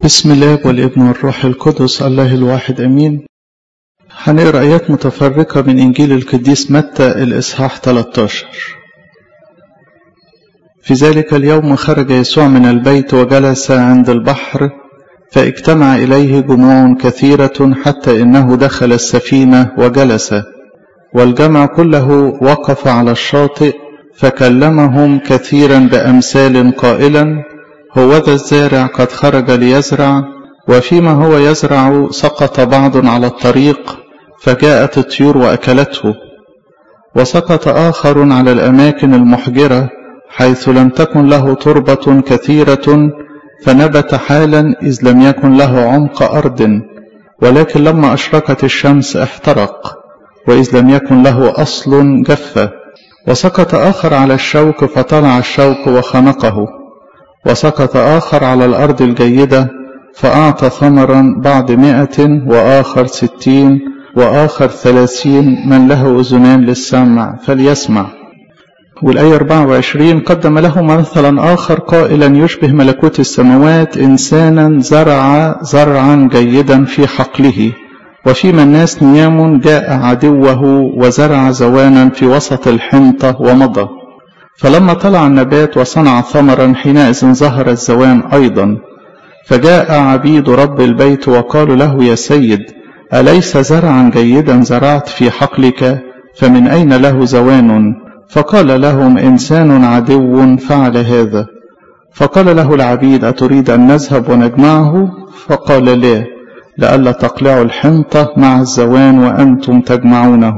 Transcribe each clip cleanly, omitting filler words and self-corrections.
بسم الله والابن والروح القدس الله الواحد امين. هنقرا ايات متفرقه من انجيل القديس متى الاصحاح 13. في ذلك اليوم خرج يسوع من البيت وجلس عند البحر، فاجتمع اليه جموع كثيره حتى انه دخل السفينه وجلس، والجمع كله وقف على الشاطئ، فكلمهم كثيرا بامثال قائلا: هوذا الزارع قد خرج ليزرع، وفيما هو يزرع سقط بعض على الطريق، فجاءت الطيور وأكلته، وسقط آخر على الأماكن المحجرة حيث لم تكن له تربة كثيرة، فنبت حالا إذ لم يكن له عمق أرض، ولكن لما أشرقت الشمس احترق، وإذ لم يكن له أصل جف. وسقط آخر على الشوك، فطلع الشوك وخنقه. وسقط آخر على الأرض الجيدة، فأعطى ثمرا بعض 100 وآخر 60 وآخر 30. من له أذنان للسمع فليسمع. والآية 24: قدم له مثلا آخر قائلا: يشبه ملكوت السماوات إنسانا زرع زرعا جيدا في حقله، وفيما الناس نيام جاء عدوه وزرع زوانا في وسط الحنطة ومضى. فلما طلع النبات وصنع ثمرا، حينئذ ظهر الزوان أيضا. فجاء عبيد رب البيت وقالوا له: يا سيد، أليس زرعا جيدا زرعت في حقلك؟ فمن أين له زوان؟ فقال لهم: إنسان عدو فعل هذا. فقال له العبيد: أتريد أن نذهب ونجمعه؟ فقال: لا، لئلا تقلعوا الحنطة مع الزوان وأنتم تجمعونه.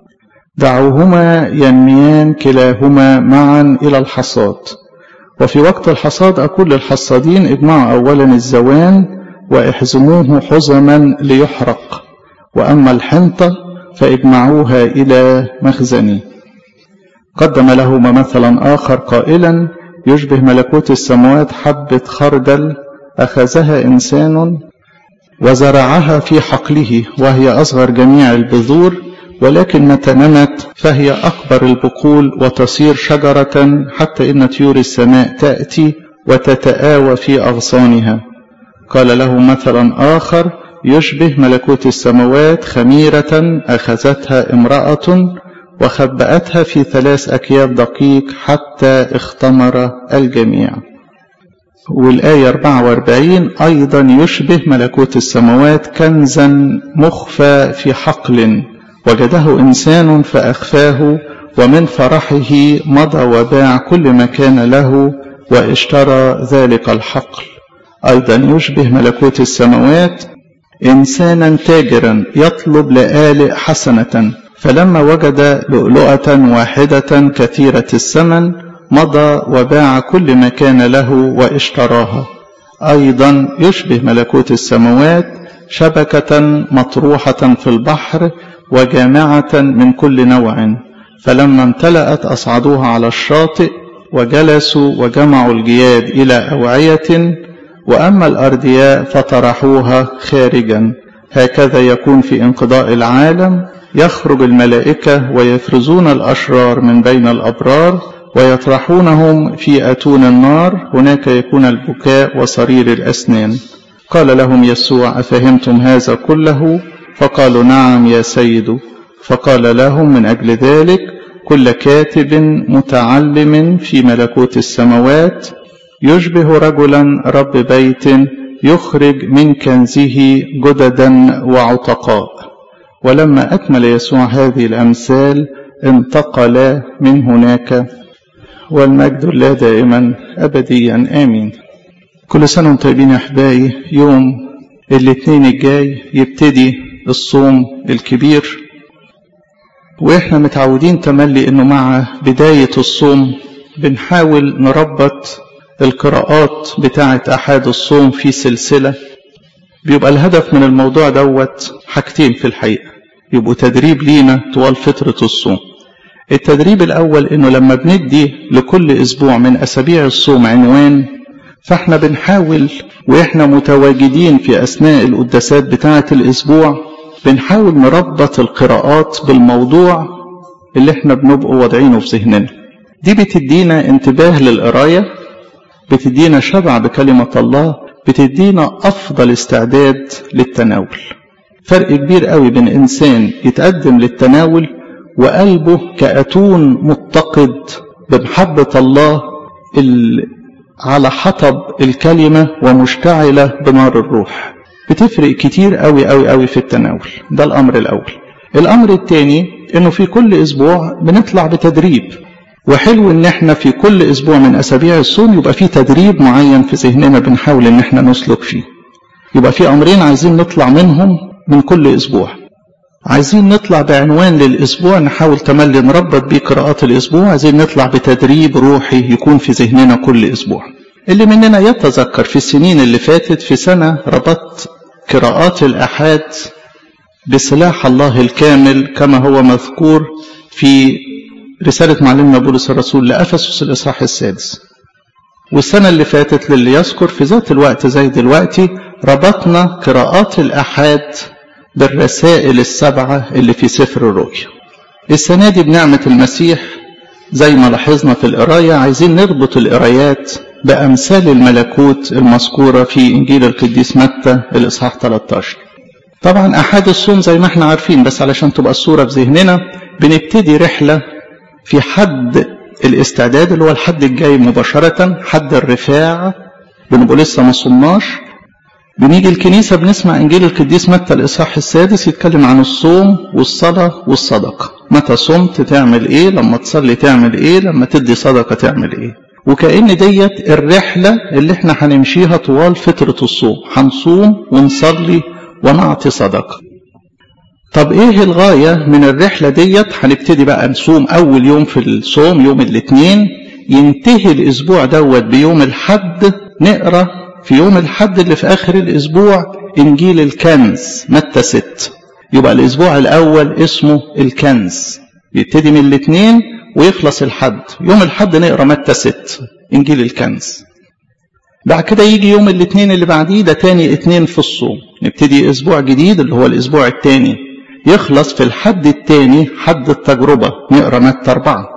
دعوهما ينميان كلاهما معا إلى الحصاد، وفي وقت الحصاد أقول للحصادين: اجمعوا أولا الزوان واحزموه حزما ليحرق، وأما الحنطة فاجمعوها إلى مخزني. قدم لهما مثلا آخر قائلا: يشبه ملكوت السماوات حبة خردل أخذها إنسان وزرعها في حقله، وهي أصغر جميع البذور، ولكن متى نمت فهي أكبر البقول وتصير شجرة، حتى إن طيور السماء تأتي وتتآوى في أغصانها. قال له مثلا آخر: يشبه ملكوت السماوات خميرة أخذتها امرأة وخبأتها في 3 أكياس دقيق حتى اختمر الجميع. والآية 24: أيضا يشبه ملكوت السماوات كنزا مخفى في حقل، وجده إنسان فأخفاه، ومن فرحه مضى وباع كل ما كان له واشترى ذلك الحقل. أيضا يشبه ملكوت السماوات إنسانا تاجرا يطلب لآلئ حسنة، فلما وجد لؤلؤة واحدة كثيرة الثمن مضى وباع كل ما كان له واشتراها. أيضا يشبه ملكوت السماوات شبكة مطروحة في البحر وجامعة من كل نوع، فلما امتلأت أصعدوها على الشاطئ وجلسوا وجمعوا الجياد إلى أوعية، وأما الأردياء فطرحوها خارجا. هكذا يكون في انقضاء العالم، يخرج الملائكة ويفرزون الأشرار من بين الأبرار ويطرحونهم في أتون النار، هناك يكون البكاء وصرير الأسنان. قال لهم يسوع: أفهمتم هذا كله؟ فقالوا: نعم يا سيد. فقال لهم: من أجل ذلك كل كاتب متعلم في ملكوت السماوات يشبه رجلا رب بيت يخرج من كنزه جددا وعتقاء. ولما أكمل يسوع هذه الأمثال انتقل من هناك، والمجد لله دائما أبديا آمين. كل سنة وانتم طيبين يا أحبائي. يوم الاثنين الجاي يبتدي الصوم الكبير، وإحنا متعودين تملي إنه مع بداية الصوم بنحاول نربط القراءات بتاعة أحد الصوم في سلسلة. بيبقى الهدف من الموضوع دوت حاجتين في الحقيقة، يبقوا تدريب لينا طوال فترة الصوم. التدريب الأول إنه لما بندي لكل أسبوع من أسابيع الصوم عنوان، فإحنا بنحاول وإحنا متواجدين في أثناء القداسات بتاعة الأسبوع بنحاول نربط القراءات بالموضوع اللي إحنا بنبقوا واضعينه في ذهننا. دي بتدينا انتباه للقراية، بتدينا شبع بكلمة الله، بتدينا أفضل استعداد للتناول. فرق كبير قوي بين إنسان يتقدم للتناول وقلبه كأتون متقد بمحبة الله على حطب الكلمة ومشتعلة بنار الروح. بتفرق كتير قوي قوي قوي في التناول. ده الأمر الأول. الأمر الثاني إنه في كل أسبوع بنطلع بتدريب، وحلو إن احنا في كل أسبوع من أسابيع الصوم يبقى في تدريب معين في ذهننا بنحاول إن احنا نسلك فيه. يبقى في أمرين عايزين نطلع منهم من كل أسبوع. عايزين نطلع بعنوان للأسبوع نحاول تملي نربط بيه قراءات الأسبوع. عايزين نطلع بتدريب روحي يكون في ذهننا كل أسبوع. اللي مننا يتذكر في السنين اللي فاتت في سنة ربطت قراءات الأحاد بسلاح الله الكامل كما هو مذكور في رسالة معلمنا بولس الرسول لأفسس الإصحاح 6. والسنة اللي فاتت للي يذكر في ذات الوقت زي دلوقتي ربطنا قراءات الأحاد بالرسائل 7 اللي في سفر الرؤيا. السنة دي بنعمة المسيح زي ما لاحظنا في القراية عايزين نربط القرايات بأمثال الملكوت المذكورة في إنجيل القديس متى الإصحاح 13. طبعا أحد الصوم زي ما احنا عارفين، بس علشان تبقى الصورة في ذهننا بنبتدي رحلة في حد الاستعداد اللي هو الحد الجاي مباشرة، حد الرفاع. بنبقى لسه ما صمناش، بنيجي الكنيسة بنسمع إنجيل القديس متى الإصحاح 6 يتكلم عن الصوم والصلاة والصدقة. متى صمت تعمل إيه، لما تصلي تعمل إيه، لما تدي صدقة تعمل إيه. وكأن ديت الرحلة اللي احنا هنمشيها طوال فترة الصوم، هنصوم ونصلي ونعطي صدقة. طب ايه الغاية من الرحلة ديت؟ هنبتدي بقى نصوم أول يوم في الصوم يوم الاثنين، ينتهي الأسبوع دوت بيوم الحد. نقرأ في يوم الحد اللي في آخر الأسبوع إنجيل الكنز متى 6. يبقى الأسبوع الأول اسمه الكنز، يبتدي من الاثنين ويخلص الحد. يوم الحد نقرأ متى 6 إنجيل الكنز. بعد كده يجي يوم الاثنين اللي بعديه، ده تاني اثنين في الصوم، نبتدي أسبوع جديد اللي هو الأسبوع الثاني، يخلص في الحد الثاني حد التجربة، نقرأ متى 4.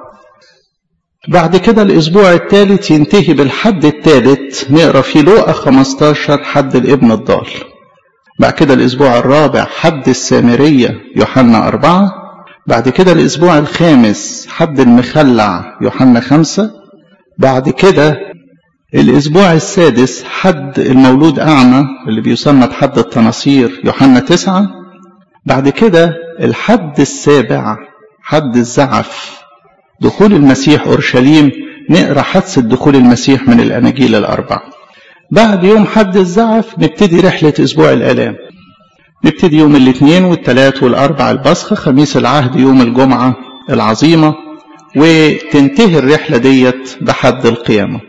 بعد كده الأسبوع الثالث ينتهي بالحد الثالث، نقرأ في لوقا 15 حد الابن الضال. بعد كده الأسبوع الرابع حد السامرية يوحنا 4. بعد كده الأسبوع الخامس حد المخلع يوحنا 5. بعد كده الأسبوع السادس حد المولود أعمى اللي بيسمى بحد التناصير يوحنا 9. بعد كده الحد السابع حد الزعف، دخول المسيح أورشليم، نقرأ حادثة دخول المسيح من الأناجيل الأربع. بعد يوم حد الزعف نبتدي رحلة أسبوع الآلام، نبتدي يوم الاثنين والثلاث والأربع البصخ، خميس العهد يوم الجمعة العظيمة، وتنتهي الرحلة ديت بحد القيامة.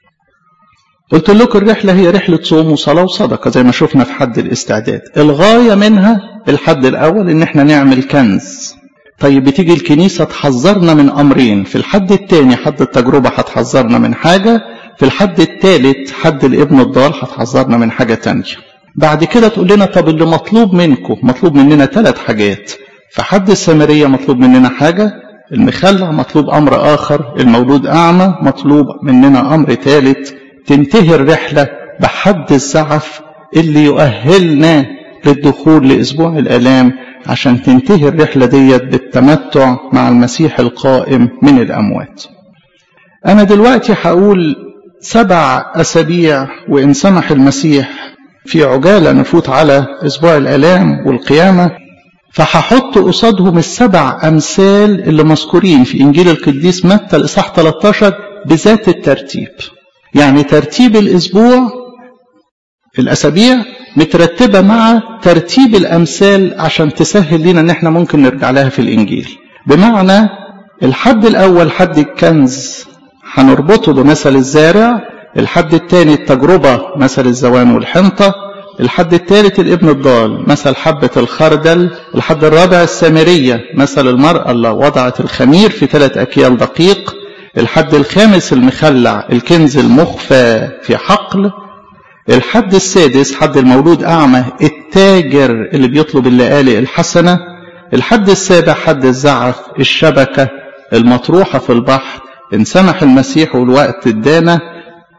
قلت لكم الرحلة هي رحلة صوم وصلاة وصدقة زي ما شفنا في حد الاستعداد. الغاية منها الحد الأول إن احنا نعمل كنز. طيب بتيجي الكنيسة تحذرنا من أمرين، في الحد الثاني حد التجربة هتحذرنا من حاجة، في الحد الثالث حد الابن الضال هتحذرنا من حاجة تانية. بعد كده تقول لنا طب اللي مطلوب منكم، مطلوب مننا 3 حاجات. في حد السامرية مطلوب مننا حاجة، المخلع مطلوب أمر آخر، المولود أعمى مطلوب مننا أمر ثالث. تنتهي الرحلة بحد الزعف اللي يؤهلنا للدخول لأسبوع الآلام، عشان تنتهي الرحلة ديت بالتمتع مع المسيح القائم من الأموات. أنا دلوقتي هقول 7 أسابيع، وإن سمح المسيح في عجالة نفوت على أسبوع الآلام والقيامة، فهحط قصادهم 7 أمثال اللي مذكورين في إنجيل القديس متى الإصحاح 13 بذات الترتيب. يعني ترتيب الأسبوع، الأسابيع مترتبة مع ترتيب الأمثال عشان تسهل لنا ان احنا ممكن نرجع لها في الإنجيل. بمعنى الحد الأول حد الكنز هنربطه بمثل الزارع، الحد الثاني التجربة مثل الزوان والحنطة، الحد الثالث الابن الضال مثل حبة الخردل، الحد الرابع السامرية مثل المرأة اللي وضعت الخمير في 3 أكيال دقيق، الحد الخامس المخلع الكنز المخفى في حقل، الحد السادس حد المولود أعمى التاجر اللي بيطلب اللآلئ الحسنة، الحد السابع حد الزعف الشبكة المطروحة في البحر إن سمح المسيح والوقت ادانا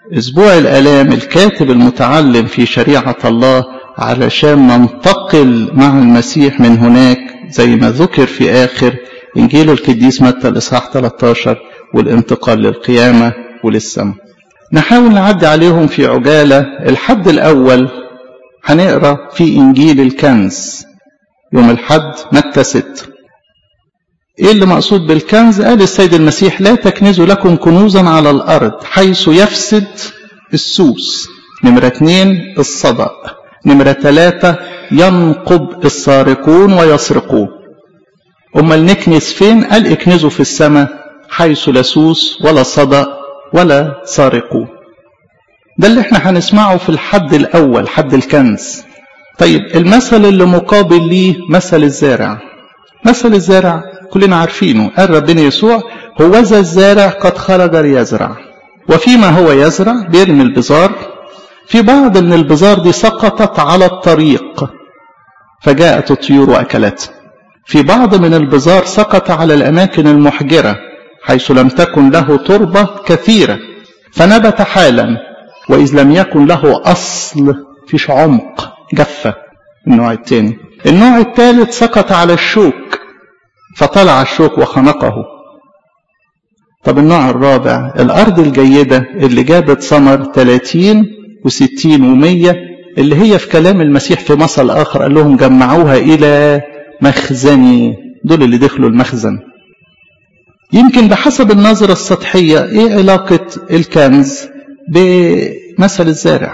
أسبوع الآلام الكاتب المتعلم في شريعة الله علشان ننتقل مع المسيح من هناك زي ما ذكر في آخر إنجيل القديس متى الإصحاح 13 والانتقال للقيامة وللسماء. نحاول نعدي عليهم في عجالة. الحد الأول هنقرأ في إنجيل الكنز يوم الحد متى 6. إيه اللي مقصود بالكنز؟ قال السيد المسيح لا تكنزوا لكم كنوزا على الأرض حيث يفسد السوس. نمرة 2 الصدأ. نمرة 3 ينقب السارقون ويسرقون. أمال نكنز فين؟ قال اكنزوا في السماء حيث لا سوس ولا صدأ ولا سارقون. ده اللي احنا هنسمعه في الحد الأول، حد الكنز. طيب المثل اللي مقابل ليه مثل الزارع. مثل الزارع كلنا عارفينه. قال ربنا يسوع هوذا الزارع قد خرج ليزرع، وفيما هو يزرع بيرمي البذار. في بعض من البذار دي سقطت على الطريق فجاءت الطيور وأكلتها. في بعض من البذار سقط على الأماكن المحجرة حيث لم تكن له تربة كثيرة فنبت حالا، وإذ لم يكن له أصل فيش عمق جفة. النوع الثاني. النوع الثالث سقط على الشوك فطلع الشوك وخنقه. طب النوع الرابع الأرض الجيدة اللي جابت ثمر 30 و60 و100، اللي هي في كلام المسيح في مثل آخر قال لهم جمعوها إلى مخزني. دول اللي دخلوا المخزن. يمكن بحسب النظرة السطحية ايه علاقة الكنز بمثل الزارع؟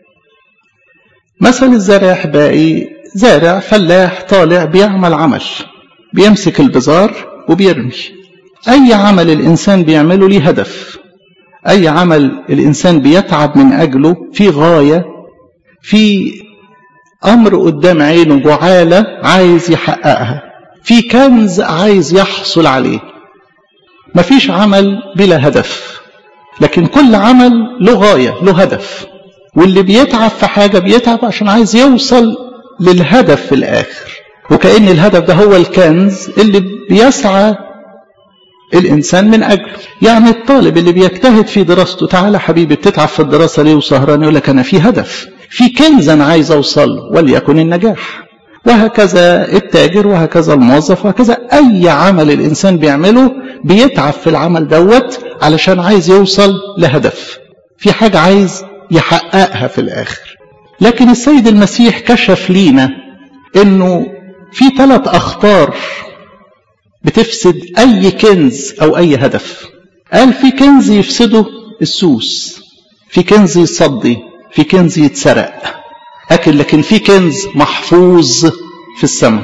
مثل الزارع احبائي زارع فلاح طالع بيعمل عمل، بيمسك البذار وبيرمي. اي عمل الانسان بيعمله ليه هدف. اي عمل الانسان بيتعب من اجله في غاية، في امر قدام عينه، جعالة عايز يحققها، في كنز عايز يحصل عليه. مفيش عمل بلا هدف، لكن كل عمل له غاية له هدف. واللي بيتعب في حاجة بيتعب عشان عايز يوصل للهدف في الآخر، وكأن الهدف ده هو الكنز اللي بيسعى الإنسان من أجله. يعني الطالب اللي بيجتهد في دراسته، تعالى حبيبي بتتعب في الدراسة ليه وسهران؟ يقول لك أنا في هدف، في كنز أنا عايز أوصل وليكن النجاح. وهكذا التاجر وهكذا الموظف وهكذا أي عمل الإنسان بيعمله بيتعب في العمل دوت علشان عايز يوصل لهدف، في حاجة عايز يحققها في الآخر. لكن السيد المسيح كشف لينا إنه في 3 أخطار بتفسد أي كنز أو أي هدف. قال في كنز يفسده السوس، في كنز يصدي، في كنز يتسرق، لكن في كنز محفوظ في السماء.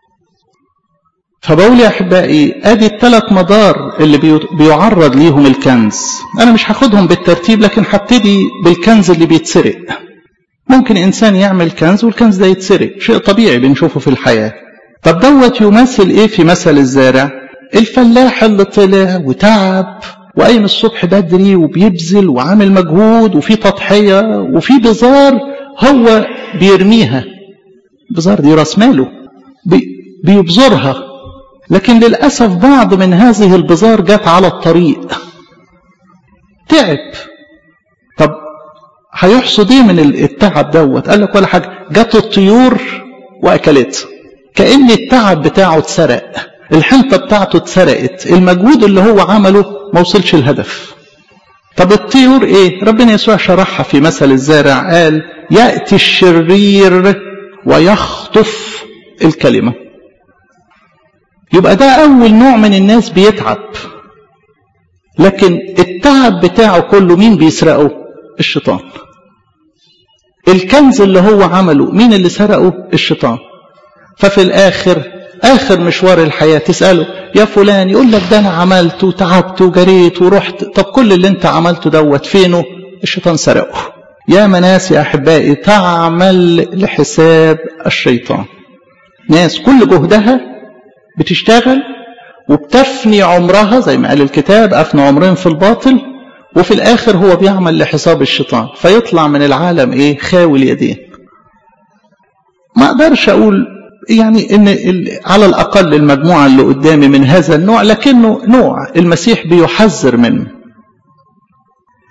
فبقول يا أحبائي ادي ال3 مدار اللي بيعرض ليهم الكنز. انا مش هاخدهم بالترتيب، لكن هبتدي بالكنز اللي بيتسرق. ممكن انسان يعمل كنز والكنز ده يتسرق، شيء طبيعي بنشوفه في الحياة. طب دوت يمثل ايه في مثل الزارع؟ الفلاح اللي طلع وتعب وقايم الصبح بدري وبيبذل وعامل مجهود وفي تضحية وفي بذار هو بيرميها. البذار دي راس ماله بيبذرها، لكن للأسف بعض من هذه البذار جت على الطريق تعب. طب هيحصد ايه من التعب دوت؟ قال لك ولا حاجة، جت الطيور وأكلت. كأن التعب بتاعه اتسرق، الحنطة بتاعته اتسرقت، المجهود اللي هو عمله ما وصلش الهدف. طب الطيور ايه؟ ربنا يسوع شرحها في مثل الزارع، قال يأتي الشرير ويخطف الكلمة. يبقى ده أول نوع من الناس بيتعب، لكن التعب بتاعه كله مين بيسرقه؟ الشيطان. الكنز اللي هو عمله مين اللي سرقه؟ الشيطان. ففي الآخر آخر مشوار الحياة تسأله يا فلان، يقول لك ده أنا عملت وتعبت وجريت ورحت. طب كل اللي انت عملته دوت فينه؟ الشيطان سرقه. يا ناس يا أحبائي تعمل لحساب الشيطان، ناس كل جهدها بتشتغل وبتفني عمرها، زي ما قال الكتاب أفنى عمرين في الباطل، وفي الآخر هو بيعمل لحساب الشيطان، فيطلع من العالم إيه؟ خاوي اليدين. ما أقدرش أقول يعني إن على الأقل المجموعة اللي قدامي من هذا النوع، لكنه نوع المسيح بيحذر منه.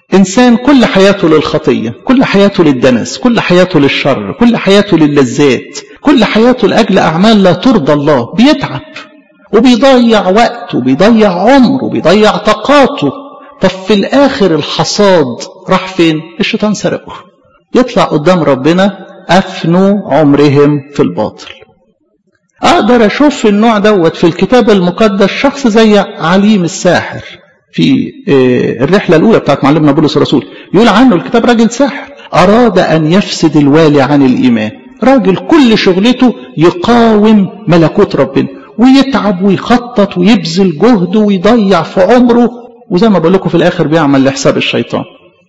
إنسان كل حياته للخطية، كل حياته للدنس، كل حياته للشر، كل حياته للذات، كل حياته لأجل أعمال لا ترضى الله، بيتعب وبيضيع وقته وبيضيع عمره وبيضيع طاقاته. طب في الآخر الحصاد راح فين؟ الشيطان سرقه. يطلع قدام ربنا أفنوا عمرهم في الباطل. أقدر أشوف في النوع دوت في الكتاب المقدس شخص زي عليم الساحر في الرحلة الأولى بتاعت معلمنا بولس الرسول، يقول عنه الكتاب راجل ساحر أراد أن يفسد الوالي عن الإيمان. راجل كل شغلته يقاوم ملكوت ربنا، ويتعب ويخطط ويبذل جهده ويضيع في عمره، وزي ما بقول لكم في الآخر بيعمل لحساب الشيطان.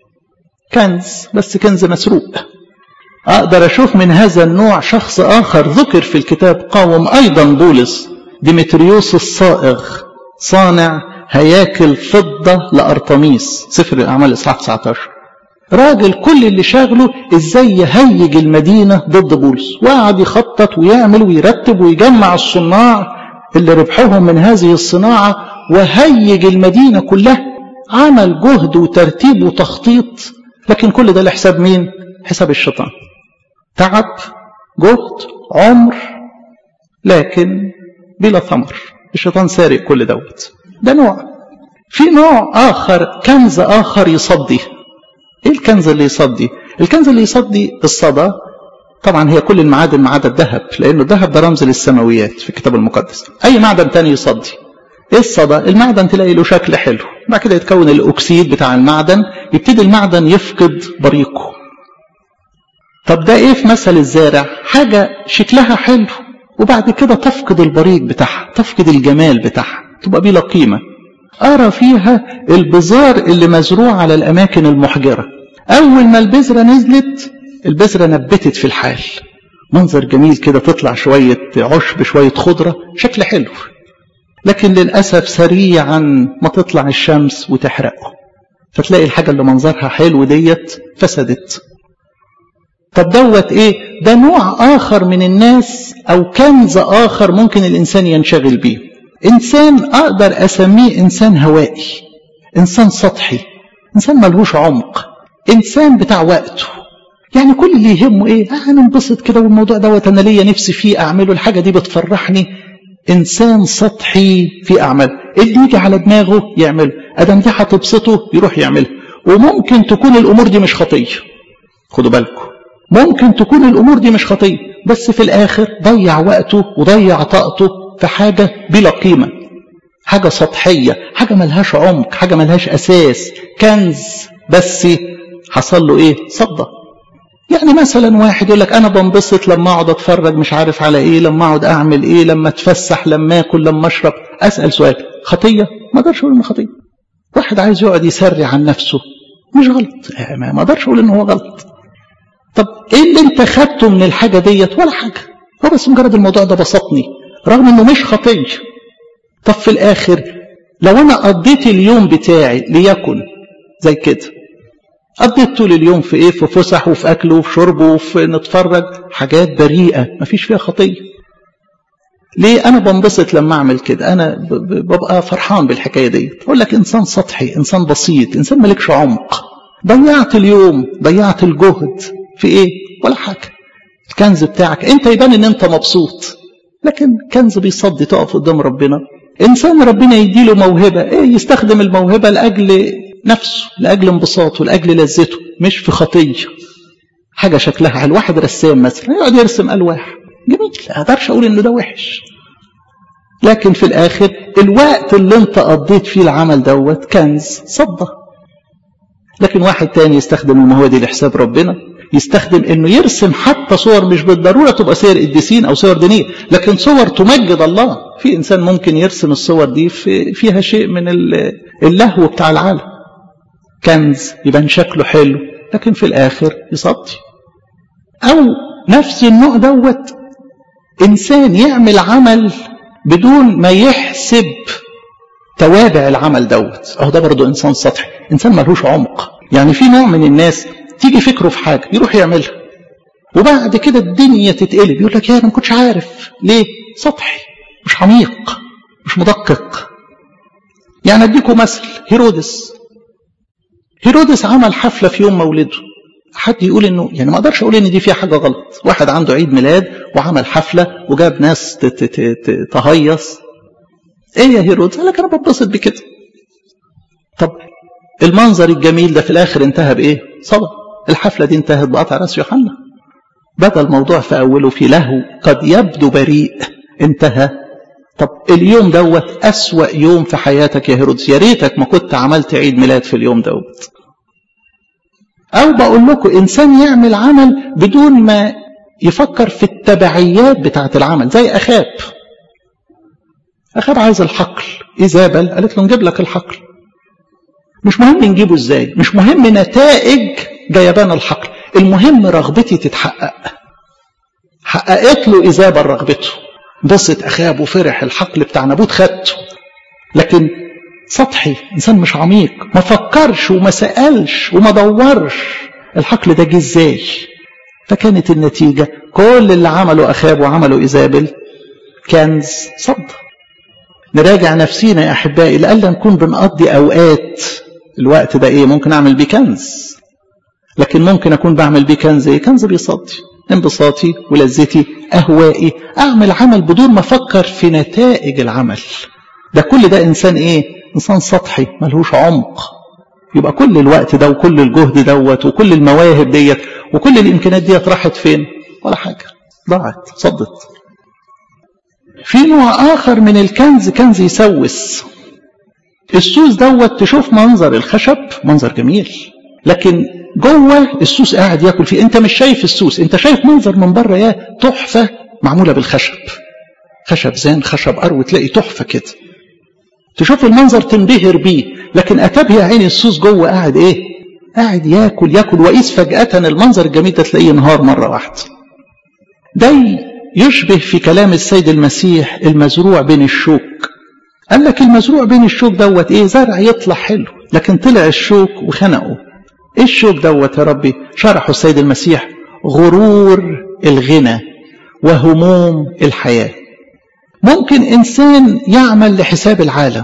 كنز، بس كنز مسروق. أقدر أشوف من هذا النوع شخص آخر ذكر في الكتاب قاوم أيضا بولس، ديمتريوس الصائغ، صانع هياكل فضة لأرطميس، سفر الأعمال إصحاح 19. راجل كل اللي شاغله إزاي يهيج المدينة ضد بولس، وقعد يخطط ويعمل ويرتب ويجمع الصناع اللي ربحهم من هذه الصناعة، وهيج المدينة كلها. عمل جهد وترتيب وتخطيط، لكن كل ده لحساب مين؟ حساب الشيطان. تعب، جهد، عمر، لكن بلا ثمر. الشيطان سارق كل دوت. ده نوع. في نوع آخر، كنز آخر يصدي. ايه الكنز اللي يصدي؟ الكنز اللي يصدي الصدى. طبعا هي كل المعادن ما عدا الذهب، لأنه الذهب ده رمز للسماويات في الكتاب المقدس. أي معدن تاني يصدي. ايه الصدى؟ المعدن تلاقي له شكل حلو، بعد كده يتكون الأكسيد بتاع المعدن، يبتدي المعدن يفقد بريقه. طب ده ايه في مثل الزارع؟ حاجة شكلها حلو وبعد كده تفقد البريق بتاعها، تفقد الجمال بتاعها، تبقى بلا قيمة. أرى فيها البذار اللي مزروع على الأماكن المحجرة. أول ما البذرة نزلت، البذرة نبتت في الحال، منظر جميل كده، تطلع شوية عشب شوية خضرة، شكل حلو. لكن للأسف سريعا ما تطلع الشمس وتحرقه، فتلاقي الحاجة اللي منظرها حلو ديت فسدت. طب دوت ايه؟ ده نوع آخر من الناس أو كنز آخر ممكن الإنسان ينشغل بيه. إنسان أقدر أسميه إنسان هوائي، إنسان سطحي، إنسان ملهوش عمق، إنسان بتاع وقته. يعني كل اللي يهمه إيه؟ أنا انبسط كده والموضوع دوت أنا ليا نفسي فيه أعمله، الحاجة دي بتفرحني. إنسان سطحي في أعمال، اللي يجي على دماغه يعمله، أدم دي هتبسطه يروح يعملها. وممكن تكون الأمور دي مش خطية، خدوا بالكم، ممكن تكون الأمور دي مش خطية، بس في الآخر ضيع وقته وضيع طاقته في حاجة بلا قيمة، حاجة سطحية، حاجة ملهاش عمق، حاجة ملهاش أساس. كنز بس حصل له إيه؟ صدى. يعني مثلا واحد يقول لك أنا بنبسط لما أقعد أتفرج مش عارف على إيه، لما أقعد أعمل إيه، لما أتفسح، لما أكل، لما أشرب. أسأل سؤال، خطية؟ ما أقدرش أقول إنه خطية. واحد عايز يقعد يسري عن نفسه، مش غلط، ما أقدرش أقول إنه هو غلط. طب إيه اللي أنت خدته من الحاجة ديت؟ ولا حاجة، هو بس مجرد الموضوع ده بسطني رغم إنه مش خطية. طب في الآخر لو أنا قضيت اليوم بتاعي ليكن زي كده، قضيت طول اليوم في إيه؟ في فسح وفي أكل وفي شرب وفي نتفرج، حاجات بريئة مفيش فيها خطية. ليه أنا بنبسط لما أعمل كده؟ أنا ببقى فرحان بالحكاية دي. أقول لك إنسان سطحي، إنسان بسيط، إنسان ملكش عمق. ضيعت اليوم، ضيعت الجهد في إيه؟ ولا حاجة. الكنز بتاعك أنت يبان إن أنت مبسوط، لكن كنز بيصدي تقف قدام ربنا. إنسان ربنا يديله موهبة، إيه؟ يستخدم الموهبة لأجل نفسه، لأجل انبساطه، لأجل لذته، مش في خطية. حاجة شكلها حلو، واحد رسام مثلا يقعد يرسم ألواح، جميل، لا أقدرش أقول إنه ده وحش، لكن في الآخر الوقت اللي أنت قضيت فيه العمل دوت كنز صدى. لكن واحد تاني يستخدم الموهبة دي لحساب ربنا، يستخدم إنه يرسم حتى صور مش بالضرورة تبقى صور قديسين أو صور دينية، لكن صور تمجد الله. في إنسان ممكن يرسم الصور دي فيها شيء من اللهو بتاع العالم. كنز يبان شكله حلو، لكن في الآخر يصدي. أو نفس النوع دوت إنسان يعمل عمل بدون ما يحسب توابع العمل دوت، أهو ده برضو إنسان سطحي، إنسان ملهوش عمق. يعني في نوع من الناس تيجي فكره في حاجة يروح يعملها وبعد كده الدنيا تتقلب، يقول لك يا أنا ما كنتش عارف. ليه؟ سطحي، مش عميق، مش مدقق. يعني أديكم مثل، هيرودس هيرودس عمل حفلة في يوم مولده. حد يقول انه يعني ما اقدرش اقول ان دي فيها حاجة غلط. واحد عنده عيد ميلاد وعمل حفلة وجاب ناس تهيص. ايه يا هيرودس؟ قال لك انا بتبسط بكده. طب المنظر الجميل ده في الاخر انتهى بايه؟ صلاة. الحفلة دي انتهت بقطع راس يوحنا. بدأ الموضوع في اوله في لهو قد يبدو بريء، انتهى. طب اليوم دوت أسوأ يوم في حياتك يا هيرودس، يا ريتك ما كنت عملت عيد ميلاد في اليوم دوت. أو بقول لكم إنسان يعمل عمل بدون ما يفكر في التبعيات بتاعة العمل، زي أخاب. أخاب عايز الحقل، إيزابل قالت له نجيب لك الحقل. مش مهم نجيبه إزاي، مش مهم نتائج جيبان الحقل، المهم رغبتي تتحقق. حققت له إيزابل رغبته، بصت أخاب وفرح، الحقل بتاع نابوت خدته. لكن سطحي، إنسان مش عميق، ما فكرش وما سألش وما دورش الحقل ده جه إزاي. فكانت النتيجة كل اللي عمله أخاب وعمله إيزابل كنز صد. نراجع نفسينا يا أحبائي، لألا نكون بنقضي أوقات الوقت ده إيه ممكن أعمل بيه كنز، لكن ممكن أكون بعمل بيه كنز إيه؟ كنز بيصدي انبساطي ولذتي أهوائي، أعمل عمل بدون ما أفكر في نتائج العمل. ده كل ده إنسان إيه؟ إنسان سطحي ملهوش عمق. يبقى كل الوقت ده وكل الجهد دوت وكل المواهب ديت وكل الإمكانيات ديت راحت فين؟ ولا حاجة، ضاعت، صدت. في نوع آخر من الكنز، كنز يسوس. السوس دوت تشوف منظر الخشب منظر جميل، لكن جوه السوس قاعد ياكل فيه. انت مش شايف السوس، انت شايف منظر من بره يا تحفة معمولة بالخشب، خشب زان، خشب أرو، تلاقي تحفة كده، تشوف المنظر تنبهر بيه. لكن أتابه يا عيني السوس جوه قاعد ايه؟ قاعد ياكل وإذ فجأة المنظر الجميل ده تلاقيه انهار مرة واحدة. ده يشبه في كلام السيد المسيح المزروع بين الشوك. قال لك المزروع بين الشوك دوت ايه؟ زرع يطلع حلو، لكن طلع الشوك وخنقه. ايه الشوك دوت يا ربي؟ شرحه السيد المسيح: غرور الغنى وهموم الحياة. ممكن إنسان يعمل لحساب العالم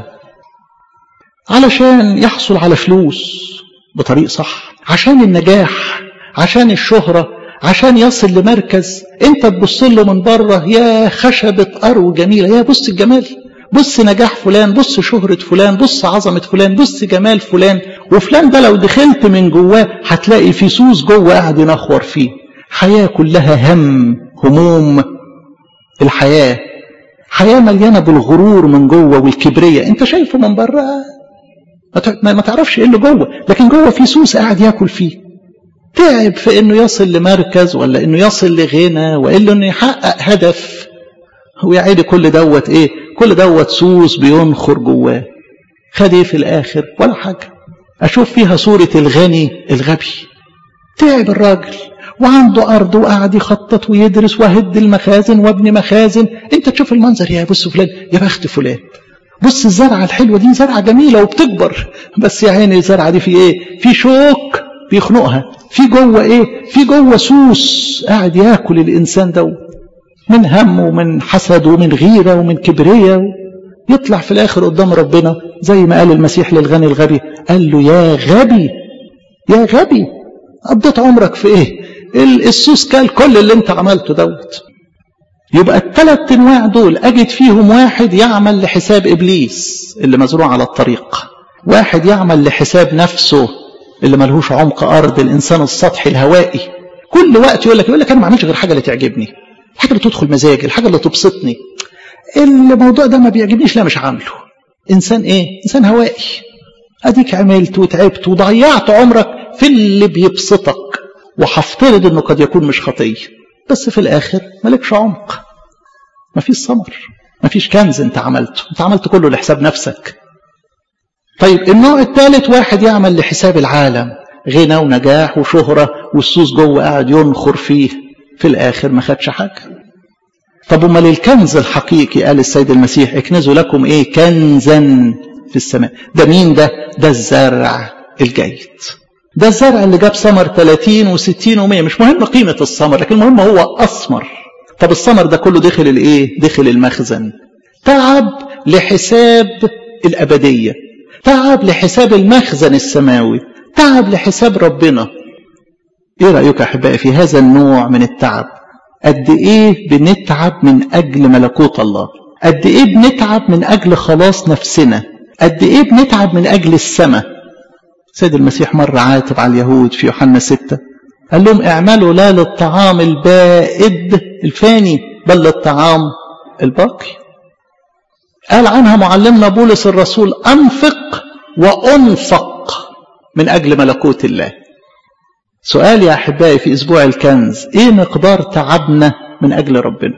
علشان يحصل على فلوس بطريق صح، عشان النجاح، عشان الشهرة، عشان يصل لمركز. انت تبص له من بره يا خشبة أرو جميلة، يا بص الجمال، بص نجاح فلان، بص شهرة فلان، بص عظمة فلان، بص جمال فلان. وفلان ده لو دخلت من جواه هتلاقي في سوس جوه قاعد ينخور فيه. حياة كلها هموم الحياة، حياة مليانة بالغرور من جوه والكبرية. انت شايفه من بره ما تعرفش ايه اللي جوه، لكن جوه في سوس قاعد ياكل فيه. تعب في انه يصل لمركز، ولا انه يصل لغنى، وإلا انه يحقق هدف. هو يا عيني كل دوت ايه؟ كل دوت سوس بينخر جواه. خد ايه في الاخر؟ ولا حاجة. اشوف فيها صورة الغني الغبي. تعب الراجل وعنده ارض وقاعد يخطط ويدرس وهد المخازن وابني مخازن. انت تشوف المنظر يا بص فلان، يا بخت فلان، بص الزرعة الحلوة دي، زرعة جميلة وبتكبر، بس يا عيني الزرعة دي في ايه؟ في شوك بيخنقها، في جوه ايه؟ في جوه سوس قاعد ياكل الانسان دوت من هم ومن حسد ومن غيرة ومن كبرية. يطلع في الاخر قدام ربنا زي ما قال المسيح للغني الغبي، قال له يا غبي، يا غبي، قضيت عمرك في ايه؟ السوس كال كل اللي انت عملته دوت. يبقى الثلاث انواع دول اجد فيهم واحد يعمل لحساب ابليس اللي مزروع على الطريق، واحد يعمل لحساب نفسه اللي ملهوش عمق ارض، الانسان السطحي الهوائي. كل وقت يقول لك انا ما اعملش غير حاجه اللي تعجبني، الحاجه اللي تدخل مزاجي، الحاجه اللي تبسطني. الموضوع ده ما بيعجبنيش، لا مش عامله. انسان ايه؟ انسان هوائي. اديك عملت وتعبت وضيعت عمرك في اللي بيبسطك، وهفترض انه قد يكون مش خطيه، بس في الاخر مالكش عمق، مفيش ثمر، مفيش كنز انت عملت كله لحساب نفسك. طيب النوع الثالث واحد يعمل لحساب العالم، غنى ونجاح وشهرة، والسوس جوه قاعد ينخر فيه، في الاخر ما خدش حاجه. طب امال الكنز الحقيقي؟ قال السيد المسيح اكنزوا لكم ايه؟ كنزا في السماء. ده مين ده؟ ده الزرع الجيد، ده الزرع اللي جاب ثمر 30 و60 و100. مش مهم قيمة الثمر، لكن المهم هو أثمر. طب الثمر ده كله دخل الايه؟ دخل المخزن. تعب لحساب الأبدية، تعب لحساب المخزن السماوي، تعب لحساب ربنا. ايه رأيك يا أحبائي في هذا النوع من التعب؟ قد ايه بنتعب من أجل ملكوت الله، قد ايه بنتعب من أجل خلاص نفسنا، قد ايه بنتعب من أجل السماء. سيد المسيح مرة عاتب على اليهود في يوحنا 6، قال لهم اعملوا لا للطعام البائد الفاني بل للطعام الباقي. قال عنها معلمنا بولس الرسول أنفق وأنفق من أجل ملكوت الله. سؤال يا أحبائي في أسبوع الكنز، إيه مقدار تعبنا من أجل ربنا؟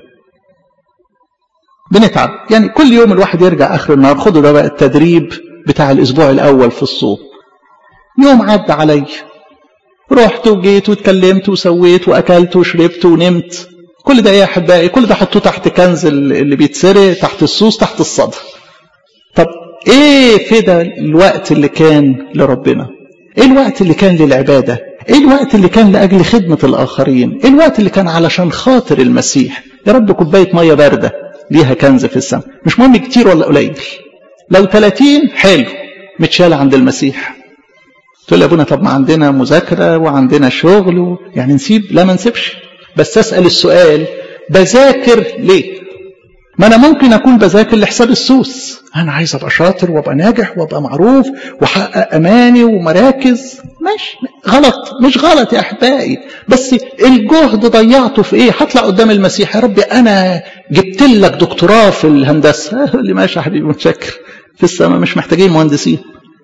بنتعب يعني كل يوم الواحد يرجع آخر النهار. خدوا ده بقى التدريب بتاع الأسبوع الأول في الصوم. يوم عدى علي، رحت وجيت واتكلمت وسويت وأكلت وشربت ونمت. كل ده يا أحبائي، كل ده حطوه تحت كنز اللي بيتسرق، تحت السوس، تحت الصدر. طب إيه في ده الوقت اللي كان لربنا؟ إيه الوقت اللي كان للعبادة؟ إيه الوقت اللي كان لأجل خدمة الآخرين؟ إيه الوقت اللي كان علشان خاطر المسيح؟ يا رب كوباية مية باردة ليها كنز في السماء، مش مهم كتير ولا قليل. لو 30 حلو متشالة عند المسيح. تقول لي يا ابونا طب ما عندنا مذاكرة وعندنا شغل يعني نسيب؟ لا ما نسيبش، بس أسأل السؤال بذاكر ليه؟ ما أنا ممكن أكون بذاكر لحساب السوس، أنا عايز أبقى شاطر وأبقى ناجح وأبقى معروف وحقق أماني ومراكز. ماشي، غلط مش غلط يا أحبائي، بس الجهد ضيعته في إيه؟ هطلع قدام المسيح يا ربي أنا جبت لك دكتوراه في الهندسة، يقول لي ماشي يا حبيبي متشكر، في السماء مش محتاجين مهندسين.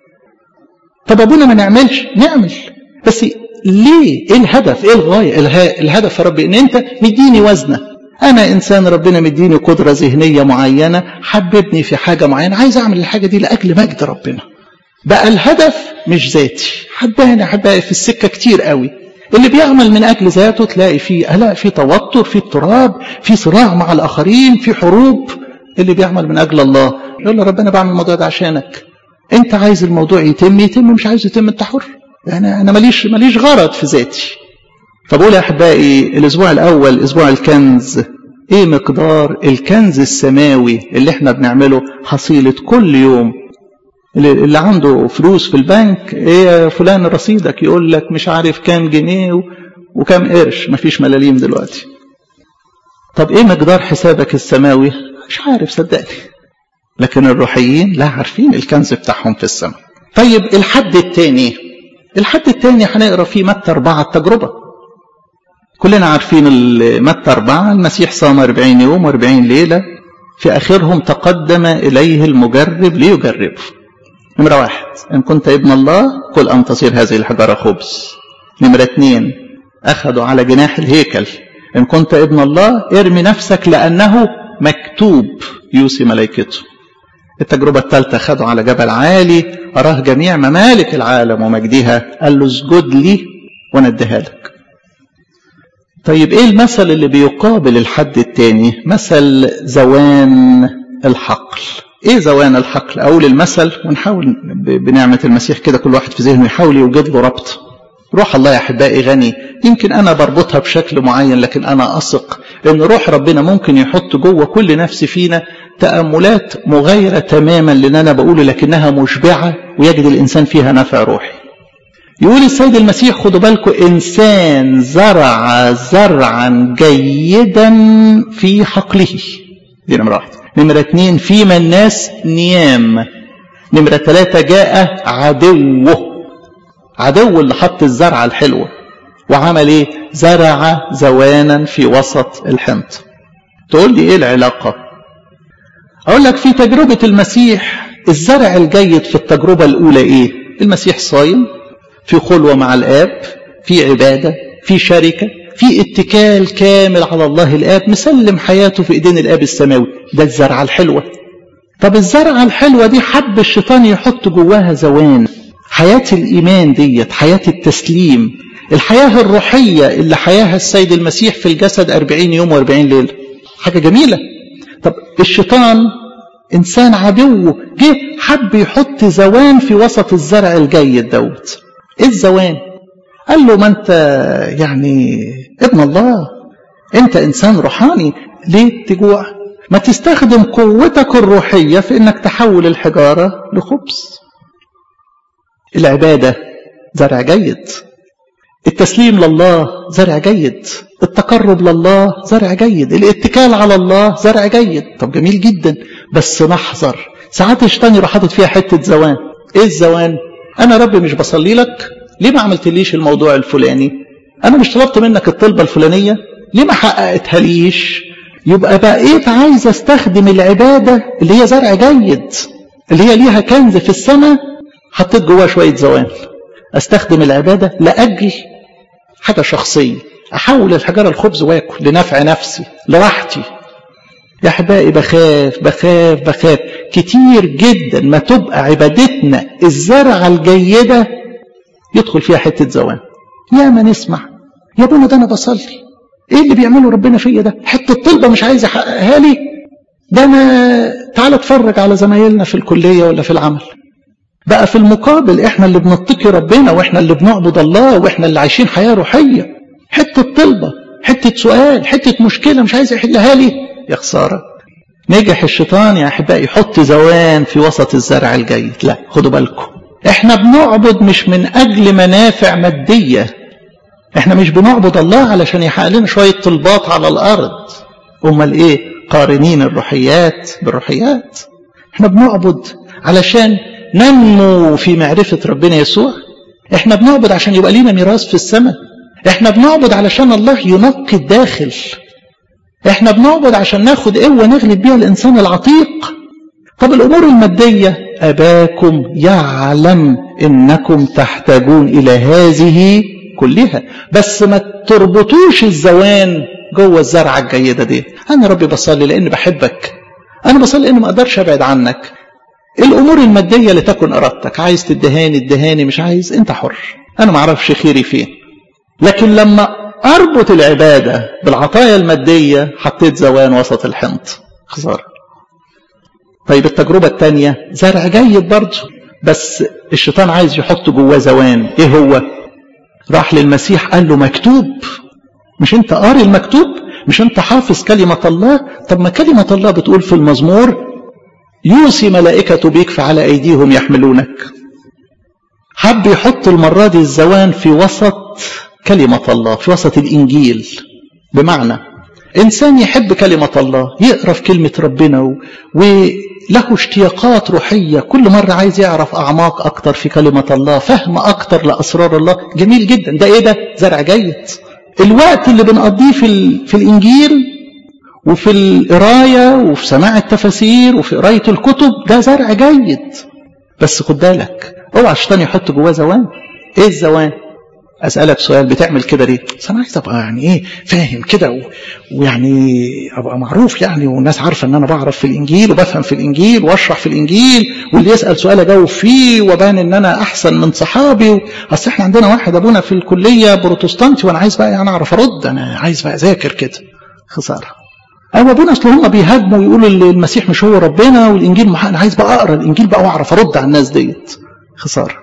طب أبونا ما نعملش؟ نعمل، بس ليه؟ إيه الهدف؟ إيه الغاية؟ الهدف يا ربي إن أنت مديني وزنة، أنا إنسان ربنا مديني قدرة ذهنية معينة، حببني في حاجة معينة، عايز أعمل الحاجة دي لأجل مجد ربنا. بقى الهدف مش ذاتي. حباني أحبائي في السكة كتير قوي اللي بيعمل من أجل ذاته تلاقي فيه قلق، فيه توتر، فيه اضطراب، فيه صراع مع الآخرين، فيه حروب. اللي بيعمل من أجل الله يقول له ربنا بعمل الموضوع ده عشانك، أنت عايز الموضوع يتم، مش عايز يتم أنت حر، أنا ماليش غرض في ذاتي. فبقول يا أحبائي الأسبوع الأول أسبوع الكنز، إيه مقدار الكنز السماوي اللي احنا بنعمله حصيلة كل يوم. اللي عنده فلوس في البنك، إيه يا فلان رصيدك؟ يقول لك مش عارف كام جنيه وكام قرش، مفيش ملاليم دلوقتي. طب إيه مقدار حسابك السماوي؟ مش عارف صدقني. لكن الروحيين لا، عارفين الكنز بتاعهم في السماء. طيب الحد التاني هنقرأ فيه متى 4 التجربة. كلنا عارفين متى 4 المسيح صام 40 يوم و40 ليلة، في آخرهم تقدم إليه المجرب ليجربه. نمرة 1 إن كنت ابن الله قل أن تصير هذه الحجارة خبز. نمرة 2 أخذوا على جناح الهيكل، إن كنت ابن الله ارمي نفسك لأنه مكتوب يوصي ملائكته. التجربة الثالثة خدوا على جبل عالي أراه جميع ممالك العالم ومجدها، قال له اسجد لي وأنا اديها لك. طيب ايه المثل اللي بيقابل الحد التاني؟ مثل زوان الحقل. ايه زوان الحقل؟ اقول المثل ونحاول بنعمة المسيح كده كل واحد في ذهنه يحاول يوجد له ربط. روح الله يا احبائي غني، يمكن انا بربطها بشكل معين، لكن انا اثق ان روح ربنا ممكن يحط جوه كل نفس فينا تأملات مغايرة تماما لان انا بقوله، لكنها مشبعة ويجد الانسان فيها نفع روحي. يقول السيد المسيح خدوا بالكم، إنسان زرع زرعا جيدا في حقله، دي نمرة 1. نمرة 2 فيما الناس نيام. نمرة 3 جاء عدو اللي حط الزرعة الحلوة وعمل ايه؟ زرع زوانا في وسط الحنط. تقول لي ايه العلاقة؟ اقول لك في تجربة المسيح الزرع الجيد في التجربة الاولى ايه؟ المسيح صايم، في خلوة مع الآب، في عبادة، في شركة، في اتكال كامل على الله الآب، مسلم حياته في إيدين الآب السماوي. ده الزرعة الحلوة. طب الزرعة الحلوة دي حب الشيطان يحط جواها زوان، حياة الإيمان ديت، حياة التسليم، الحياة الروحية اللي حياها السيد المسيح في الجسد 40 يوم و40 ليلة، حاجة جميلة. طب الشيطان إنسان عدو جه حب يحط زوان في وسط الزرع الجيد دوت. ايه الزوان؟ قال له ما انت يعني ابن الله، انت انسان روحاني، ليه تجوع؟ ما تستخدم قوتك الروحية في انك تحول الحجارة لخبز. العبادة زرع جيد. التسليم لله زرع جيد. التقرب لله زرع جيد. الاتكال على الله زرع جيد. طب جميل جدا، بس نحذر. ساعات الشيطان يروح حاطط فيها حتة زوان. ايه الزوان؟ انا ربي مش بصلي لك، ليه ما عملتليش الموضوع الفلاني؟ انا مش طلبت منك الطلبة الفلانية، ليه ما حققتها ليش؟ يبقى بقيت عايز استخدم العبادة اللي هي زرع جيد، اللي هي ليها كنز في السماء، حطيت جواها شوية زوان. استخدم العبادة لأجل حاجة شخصية، احول الحجارة الخبز واكل لنفع نفسي لراحتي. يا احبائي بخاف كتير جدا ما تبقى عبادتنا الزرعة الجيدة يدخل فيها حتة زوان. يا ما نسمع يا ابونا ده انا بصلي، ايه اللي بيعمله ربنا فيا ده؟ حتة طلبة مش عايز يحققها لي، ده انا تعال اتفرج على زمايلنا في الكلية ولا في العمل. بقى في المقابل احنا اللي بنتقي ربنا، واحنا اللي بنعبد الله، واحنا اللي عايشين حياة روحية. حتة طلبة، حتة سؤال، حتة مشكلة مش عايز يحلها لي، يا خسارة. نجح الشيطان يا احبائي يحط زوان في وسط الزرع الجيد. لا، خدوا بالكم، احنا بنعبد مش من اجل منافع مادية. احنا مش بنعبد الله علشان يحقق لنا شوية طلبات على الارض. امال ايه؟ قارنين الروحيات بالروحيات. احنا بنعبد علشان ننمو في معرفة ربنا يسوع. احنا بنعبد عشان يبقى لنا ميراث في السماء. احنا بنعبد علشان الله ينقي الداخل. احنا بنعبد عشان ناخد قوة نغلب بيها الانسان العتيق. طب الامور المادية، اباكم يعلم انكم تحتاجون الى هذه كلها، بس ما تربطوش الزوان جوه الزرعة الجيدة دي. انا ربي بصلي لان بحبك، انا بصلي لان ما اقدرش ابعد عنك. الامور المادية لتكن ارادتك، عايز تدهاني مش عايز، انت حر، انا ما اعرفش خيري فين. لكن لما اربط العبادة بالعطايا المادية حطيت زوان وسط الحنط، خسارة. طيب التجربة الثانية زرع جيد برضه، بس الشيطان عايز يحط جواه زوان. ايه هو؟ راح للمسيح قال له مكتوب. مش انت قاري المكتوب؟ مش انت حافظ كلمة الله؟ طب ما كلمة الله بتقول في المزمور يوصي ملائكة بك فعلى ايديهم يحملونك. حب يحط المرة دي الزوان في وسط كلمة الله، في وسط الإنجيل. بمعنى إنسان يحب كلمة الله، يقرأ في كلمة ربنا وله اشتياقات روحية، كل مرة عايز يعرف أعماق أكتر في كلمة الله، فهم أكتر لأسرار الله. جميل جدا، ده إيه ده؟ زرع جيد. الوقت اللي بنقضيه في الإنجيل وفي القراية وفي سماع التفاسير وفي قراية الكتب، ده زرع جيد. بس خد بالك، اوعى الشيطان يحط جواه زوان. ايه الزوان؟ اسالك سؤال، بتعمل كده ليه؟ بس انا عايز ابقى يعني ايه، فاهم كده ويعني ابقى معروف يعني، والناس عارفه ان انا بعرف في الانجيل وبفهم في الانجيل واشرح في الانجيل، واللي يسال سؤال اجاوب فيه وابان ان انا احسن من صحابي. اصل احنا عندنا واحد ابونا في الكليه بروتستانتي وانا عايز بقى يعني اعرف ارد، انا عايز بقى اذاكر كده. خساره. ايوه ابونا اصل هم بيهاجموا ويقولوا المسيح مش هو ربنا والانجيل انا عايز بقى اقرا الانجيل بقى واعرف ارد على الناس ديت. خساره.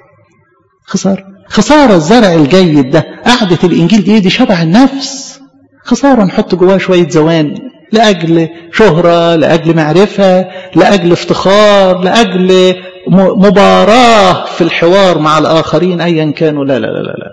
خسارة الزرع الجيد ده. قعدة الإنجيل دي شبع النفس. خسارة نحط جواه شوية زوان لأجل شهرة، لأجل معرفة، لأجل افتخار، لأجل مباراة في الحوار مع الآخرين أيا كانوا. لا لا لا لا،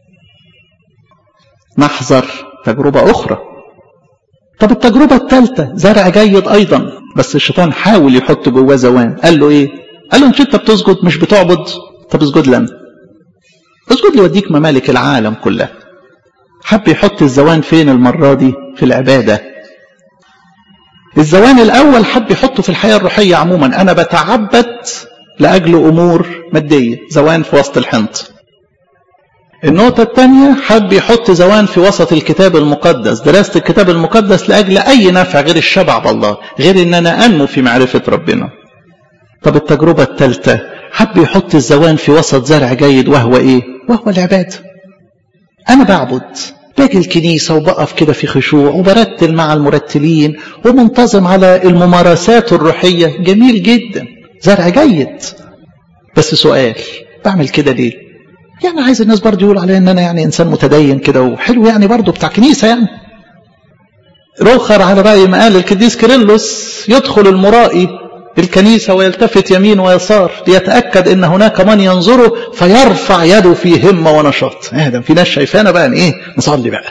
نحذر. تجربة أخرى. طب التجربة الثالثة زرع جيد أيضا، بس الشيطان حاول يحط جواه زوان. قال له إيه؟ قال له أنت بتسجد مش بتعبد؟ طب اسجد لنا، اسجد لي وديك ممالك العالم كلها. حب يحط الزوان فين المرة دي؟ في العبادة. الزوان الأول حب يحطه في الحياة الروحية عموما، أنا بتعبد لأجل أمور مادية، زوان في وسط الحنط. النقطة الثانية حب يحط زوان في وسط الكتاب المقدس، دراسة الكتاب المقدس لأجل أي نفع غير الشبع بالله، غير إن أنا أنمو في معرفة ربنا. طب التجربة الثالثة حب يحط الزوان في وسط زرع جيد، وهو إيه؟ وهو العبادة. أنا بعبد، باجي الكنيسة وبقف كده في خشوع وبرتل مع المرتلين ومنتظم على الممارسات الروحية. جميل جدا، زرع جيد. بس سؤال، بعمل كده ليه؟ يعني عايز الناس برضو يقولوا علي ان انا يعني انسان متدين كده وحلو، يعني برضو بتاع كنيسة يعني. رخر على رأي ما قال القديس كيرلس، يدخل المرائي الكنيسة ويلتفت يمين ويسار ليتأكد ان هناك من ينظره فيرفع يده في همة ونشاط. ده في ناس شايفانا بقى ايه نصلي بقى.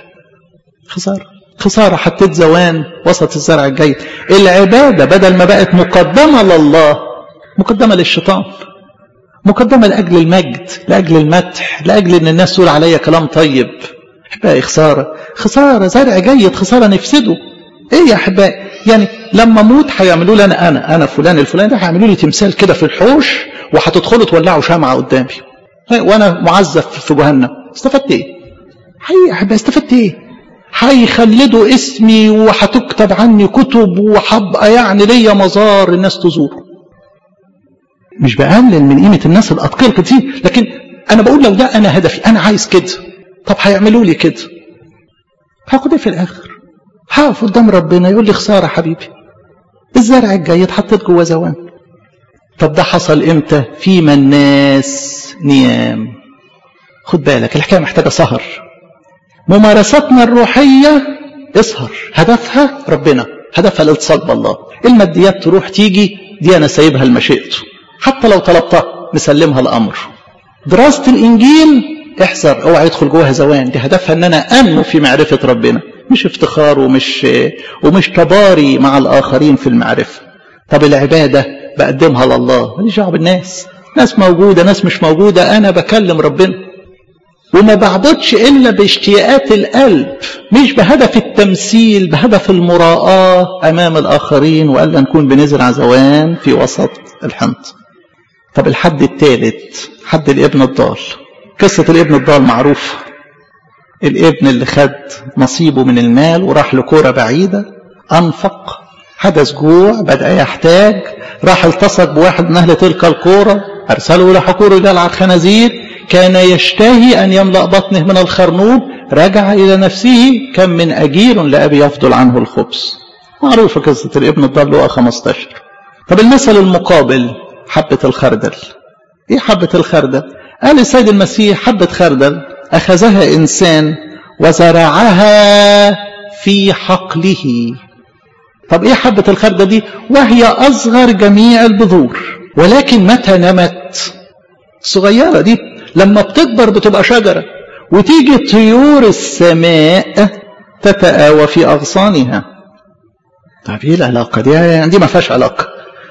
خسارة حطيت زوان وسط الزرع الجيد. العبادة بدل ما بقت مقدمة لله مقدمة للشيطان، مقدمة لأجل المجد، لأجل المدح، لأجل ان الناس تقول عليا كلام طيب. احبائي خسارة زرع جيد خسارة نفسده. ايه يا احبائي؟ يعني لما اموت هيعملوا لي انا فلان الفلاني ده هيعملوا لي تمثال كده في الحوش وهتدخلوا تولعوا شمعة قدامي وانا معذب في جهنم. استفدت ايه؟ يا احبائي استفدت ايه؟ هيخلدوا اسمي وهتكتب عني كتب وهبقى يعني ليا مزار الناس تزوره. مش بقلل من قيمة الناس الأتقياء كتير، لكن أنا بقول لو ده أنا هدفي أنا عايز كده، طب هيعملوا لي كده هاخد ايه في الآخر؟ هقف قدام ربنا يقول لي خسارة حبيبي، الزرع الجيد حطيت جوه زوان. طب ده حصل امتى؟ فيما الناس نيام. خد بالك الحكاية محتاجة سهر. ممارساتنا الروحية اسهر، هدفها ربنا، هدفها الاتصال بالله. الماديات تروح تيجي دي أنا سايبها لمشيئته، حتى لو طلبتها مسلمها الأمر. دراسة الإنجيل احذر اوعى يدخل جواها زوان، دي هدفها ان انا انمو في معرفة ربنا، مش افتخار ومش تباري مع الآخرين في المعرفة. طب العبادة بقدمها لله، ماليش دعوه بالناس، ناس موجودة ناس مش موجودة، أنا بكلم ربنا وما بعبدش إلا باشتياقات القلب، مش بهدف التمثيل، بهدف المراءة أمام الآخرين، وألا نكون بنزرع زوان في وسط الحنط. طب الحد الثالث حد الابن الضال. قصة الابن الضال معروفة، الابن اللي خد نصيبه من المال وراح لكورة بعيدة، أنفق، حدث جوع، بدأ يحتاج، راح التصق بواحد من أهل تلك الكورة، أرسله إلى حقول رجال على الخنازير، كان يشتهي أن يملأ بطنه من الخرنوب، رجع إلى نفسه كم من أجير لأبي يفضل عنه الخبز. معروفة قصة الابن الضال لقى 15. طب المثل المقابل حبة الخردل. إيه حبة الخردل؟ قال السيد المسيح حبة خردل أخذها إنسان وزرعها في حقله. طب إيه حبة الخردل دي؟ وهي أصغر جميع البذور، ولكن متى نمت صغيرة دي لما بتكبر بتبقى شجرة، وتيجي طيور السماء تتآوى في أغصانها. طب إيه العلاقة دي؟ يعني دي ما فيهاش علاقة.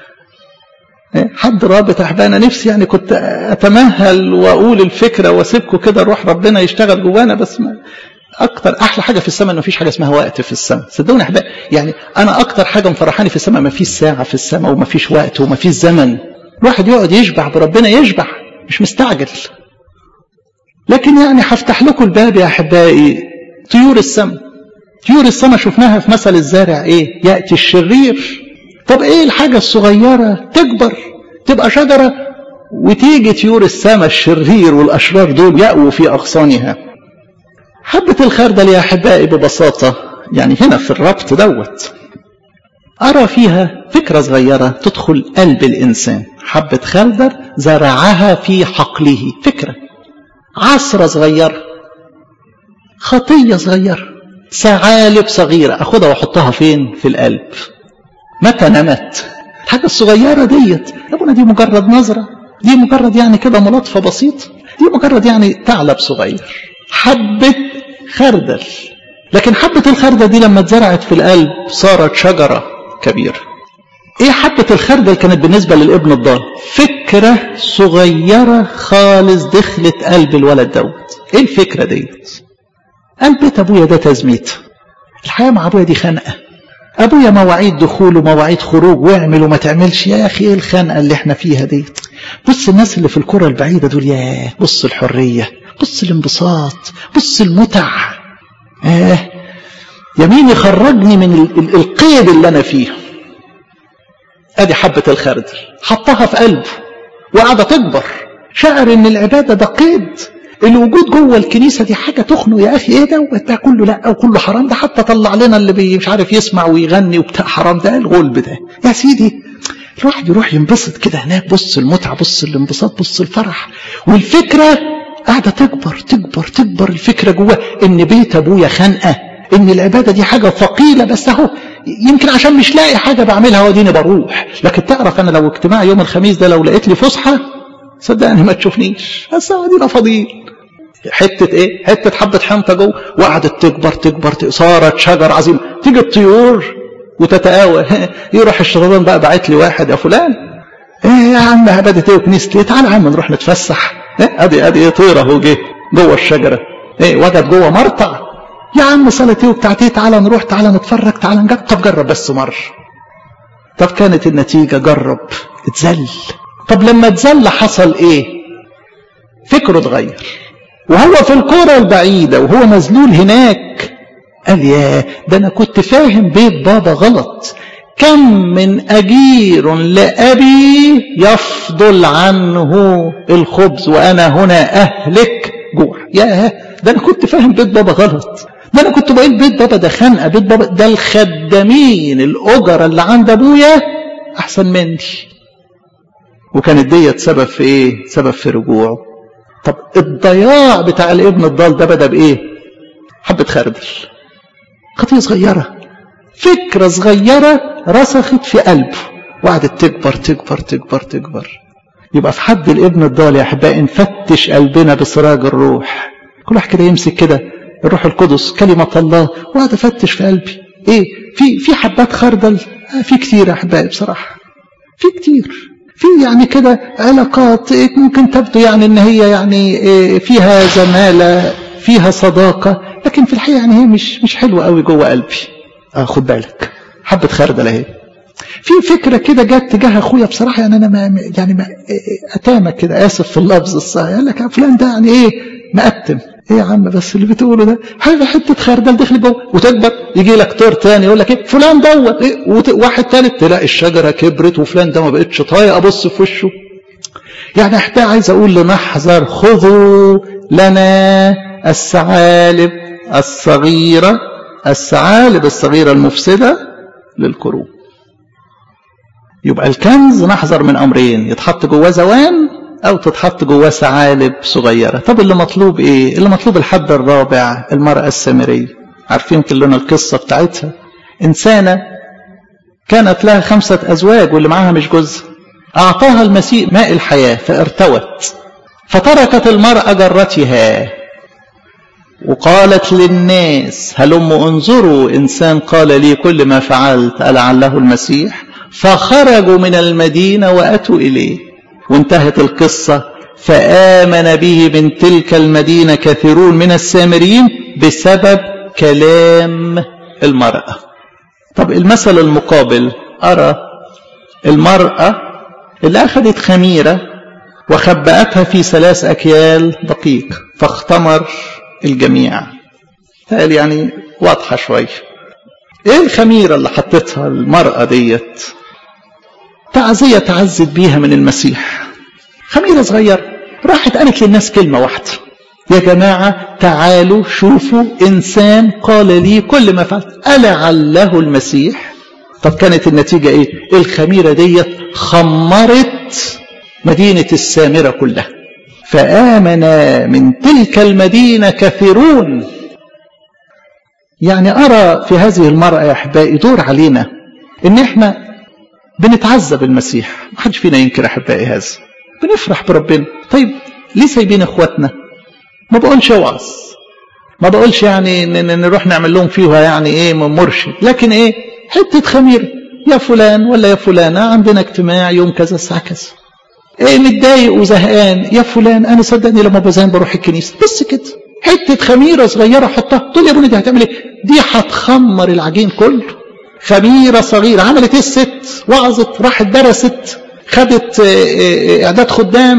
حد رابط أحبانا نفسي يعني كنت أتمهل وأقول الفكرة واسيبكم كده روح ربنا يشتغل جوانا، بس ما أكتر أحلى حاجة في السماء إن مفيش حاجة اسمها وقت في السماء. صدقوني يا أحباب، يعني أنا أكتر حاجة مفرحاني في السماء مفيش ساعة في السماء ومفيش وقت ومفيش زمن. الواحد يقعد يشبع بربنا، يشبع مش مستعجل. لكن يعني هفتح لكم الباب يا أحبائي. طيور السماء، طيور السماء شفناها في مثل الزارع إيه؟ يأتي الشرير. طب إيه الحاجة الصغيرة تكبر تبقى شجرة، وتيجي طيور السماء الشرير والأشرار دول يأووا في أغصانها. حبة الخردل يا أحبائي ببساطة يعني هنا في الربط دوت أرى فيها فكرة صغيرة تدخل قلب الإنسان. حبة خردل زرعها في حقله، فكرة، عصرة صغيرة، خطية صغيرة، ثعالب صغيرة أخدها وأحطها فين؟ في القلب. متى نمت الحاجة الصغيرة ديت يا ابونا؟ دي مجرد نظرة، دي مجرد يعني كده ملاطفة بسيطة، دي مجرد يعني ثعلب صغير، حبة خردل. لكن حبة الخردل دي لما اتزرعت في القلب صارت شجرة كبيرة. ايه حبة الخردل كانت بالنسبة للابن الضال؟ فكرة صغيرة خالص دخلت قلب الولد دوت. ايه الفكرة ديت؟ قال بيت ابويا ده تزميت، الحياة مع ابويا دي خنقة، ابويا مواعيد دخول ومواعيد خروج، واعمل وما تعملش، يا اخي ايه الخنقة اللي احنا فيها دي؟ بص الناس اللي في الكرة البعيدة دول، ياه بص الحرية، بص الانبساط، بص المتع، يمين يخرجني من القيد اللي انا فيه. ادي حبة الخردل حطها في قلبه وقعدة تكبر، شعر ان العبادة ده قيد، الوجود جوه الكنيسة دي حاجة تخنق. يا اخي ايه ده كله لا وكله حرام، ده حتى طلع لنا اللي مش عارف يسمع ويغني وبتاع حرام، ده الغلب ده يا سيدي. الواحد يروح ينبسط كده هناك، بص المتعة، بص الانبساط، بص الفرح. والفكرة قاعدة تكبر تكبر تكبر، الفكرة جوه ان بيت ابويا خنقة، ان العبادة دي حاجة ثقيلة، بس اهو يمكن عشان مش لاقي حاجة بعملها وديني بروح. لكن تعرف أنا لو اجتماع يوم الخميس ده لو لقيت لي فسحة صدقني ما تشوفنيش، بس ودينا فاضيين. حتة ايه؟ حتة حبة حنطة جوه وقعدت تكبر صارت شجر عظيم. تيجي الطيور وتتآوى يروح الشيطان بقى باعت لي واحد يا فلان ايه يا عم بدت ايه وكنيست ايه، تعالى يا عم نروح نتفسح. ادي ايه طيره اهو جه جوه الشجره، ايه وجد جوه مرتع. يا عم صلاه ايه وبتاعت ايه، تعالى نروح تعالى نتفرج تعالى نجرب. طب جرب بس مره. طب كانت النتيجه جرب اتذل. طب لما اتذل حصل ايه؟ فكره اتغير، وهو في الكوره البعيده وهو مذلول هناك قال يا ده انا كنت فاهم بيت بابا غلط. كم من أجير لأبي يفضل عنه الخبز وأنا هنا أهلك جوع. ياه ده أنا كنت فاهم بيت بابا غلط. ده أنا كنت بقول بيت بابا ده خنقة، بيت بابا ده الخدامين الأجرة اللي عند أبويا أحسن مني. وكانت ديت سبب في إيه؟ سبب في رجوعه. طب الضياع بتاع الابن الضال ده بدأ بإيه؟ حبة خردل، خطية صغيرة، فكرة صغيرة رسخت في قلبه وقعدت تكبر تكبر تكبر تكبر. يبقى في حد الابن الضال يا احبائي نفتش قلبنا بسراج الروح. كل واحد كده يمسك كده الروح القدس كلمة الله وقعد افتش في قلبي ايه في حبات خردل. في كتير يا احبائي بصراحة، في كتير، في يعني كده علاقات ممكن تبدو يعني ان هي يعني فيها زمالة فيها صداقة، لكن في الحقيقة يعني هي مش حلوة قوي جوه قلبي. خد بالك حبة خردل اهي. في فكرة كده جت تجاه اخويا بصراحة يعني انا ما اتامك كده اسف في اللفظ الصحيح. قال لك فلان ده يعني ايه مقتم. ايه يا عم بس اللي بتقوله ده حتة خردل دخل جوه وتكبر. يجي لك طور تاني يقول لك ايه فلان دوت إيه واحد تالت تلاقي الشجرة كبرت وفلان ده ما بقتش طايق ابص في وشه. يعني احنا عايز اقول لنحذر خذوا لنا الثعالب الصغيرة المفسدة للكروب. يبقى الكنز نحذر من أمرين، يتحط جواه زوان أو تتحط جواه ثعالب صغيرة. طب اللي مطلوب إيه؟ اللي مطلوب الحد الرابع، المرأة السامرية. عارفين كلنا القصة بتاعتها. إنسانة كانت لها 5 أزواج واللي معاها مش جوزها. أعطاها المسيح ماء الحياة فارتوت، فتركت المرأة جرتها وقالت للناس هلموا انظروا إنسان قال لي كل ما فعلت ألعله المسيح. فخرجوا من المدينة وأتوا إليه. وانتهت القصة فآمن به من تلك المدينة كثيرون من السامريين بسبب كلام المرأة. طب المثل المقابل، أرى المرأة اللي أخذت خميرة وخبأتها في 3 أكيال دقيق فاختمر الجميع. قال يعني واضحة شوية. ايه الخميرة اللي حطتها المرأة ديت؟ تعزية تعزت بيها من المسيح. خميرة صغيرة راحت قالت للناس كلمة واحدة، يا جماعة تعالوا شوفوا إنسان قال لي كل ما فعلت ألعله المسيح. طب كانت النتيجة ايه؟ الخميرة ديت خمرت مدينة السامرة كلها. فآمن من تلك المدينة كثيرون. يعني أرى في هذه المرأة يا أحبائي دور علينا إن إحنا بنتعذب المسيح. ما حدش فينا ينكر أحبائي هذا، بنفرح بربنا. طيب ليه سايبين إخواتنا؟ ما بقولش اوعظ، ما بقولش يعني نروح نعمل لهم فيها يعني إيه مرشد، لكن إيه حتة خمير يا فلان ولا يا فلانة عندنا اجتماع يوم كذا الساعة كذا. ايه متضايق وزهقان يا فلان انا صدقني لما بزهقان بروح الكنيسه بس كده. حته خميره صغيره حطها تقول يا ابني دي هتعمل ايه؟ دي هتخمر العجين كله. خميره صغيره عملت ايه الست؟ وعظت راحت درست خدت اعداد خدام؟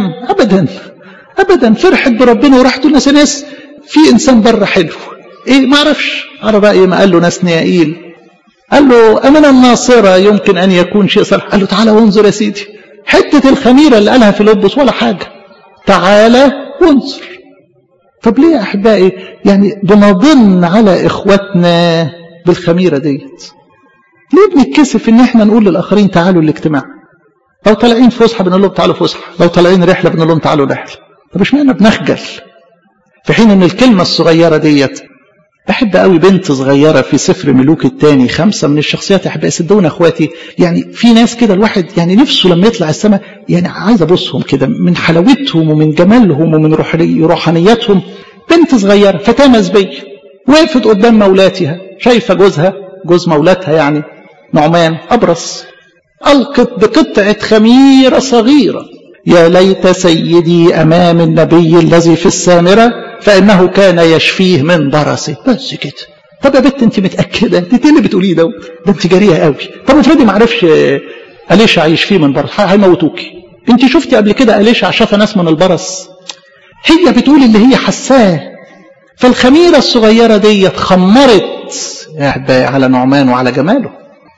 ابدا فرحت بربنا وراحت تقول ناس في انسان بره حلو. ايه ما اعرفش على راي ما قال له ناس نيائيل، قال له امنا الناصره يمكن ان يكون شيء صالح. قال له تعالى وانظر يا سيدي. حتة الخميرة اللي قالها في لبس ولا حاجة، تعالى وانظر. طب ليه يا أحبائي يعني بنضن على إخواتنا بالخميرة ديت؟ ليه بنتكسف إن إحنا نقول للآخرين تعالوا الاجتماع؟ لو طالعين فسحة بنقول لهم تعالوا فسحة، لو طالعين رحلة بنقول لهم تعالوا رحلة. طب اشمعنى بنخجل في حين إن الكلمة الصغيرة ديت بحب قوي بنت صغيرة في سفر ملوك الثاني 5 من الشخصيات أحبائي، صدقوني أخواتي، يعني في ناس كده الواحد يعني نفسه لما يطلع السماء يعني عايز أبصهم كده من حلاوتهم ومن جمالهم ومن روحانيتهم. بنت صغيرة فتاة مزبية وقفت قدام مولاتها، شايفة جوزها، جوز مولاتها يعني نعمان أبرص، ألقت بقطعة خميرة صغيرة: يا ليت سيدي أمام النبي الذي في السامرة فإنه كان يشفيه من برصه. بس كده. طب يا بنت انت متأكدة؟ انت اللي بتقوليه ده انت جريئة قوي. طب افرضي ما عرفش أليشع يشفيه من برص، هيموتوكي. انت شفتي قبل كده أليشع شفى ناس من البرص؟ هي بتقول اللي هي حساه. فالخميرة الصغيرة دي خمرت على نعمان وعلى جماله.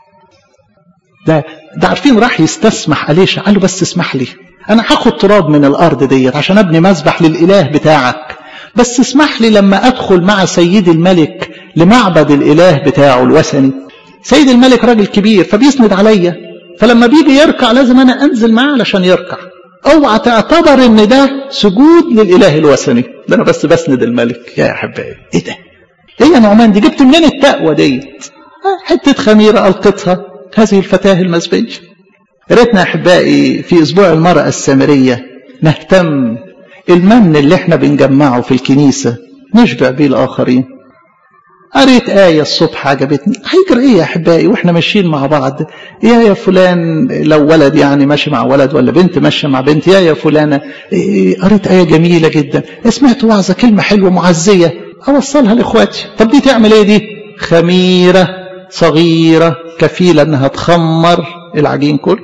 ده عارفين راح يستسمح أليشع، قال له بس اسمح لي، أنا هاخد تراب من الأرض ديت عشان أبني مذبح للإله بتاعك، بس اسمح لي لما أدخل مع سيد الملك لمعبد الإله بتاعه الوثني. سيد الملك راجل كبير فبيسند عليا، فلما بيجي يركع لازم أنا أنزل معاه علشان يركع. اوعى تعتبر ان ده سجود للإله الوثني، ده أنا بس بسند الملك. يا أحبائي إيه ده؟ إيه يا نعمان دي جبت منين التقوى ديت؟ حتة خميرة ألقتها هذه الفتاة المزبية. ريتنا أحبائي في أسبوع المرأة السامرية نهتم المن اللي احنا بنجمعه في الكنيسة نشبع بيه الآخرين. قريت آية الصبح عجبتني، هيجرى إيه يا أحبائي وإحنا ماشيين مع بعض؟ يا فلان لو ولد يعني ماشي مع ولد ولا بنت ماشية مع بنت، يا فلانة قريت آية جميلة جدا، سمعت وعظة كلمة حلوة معزية أوصلها لإخواتي. طب دي تعمل إيه دي؟ خميرة صغيرة كفيلة أنها تخمر العجين كله.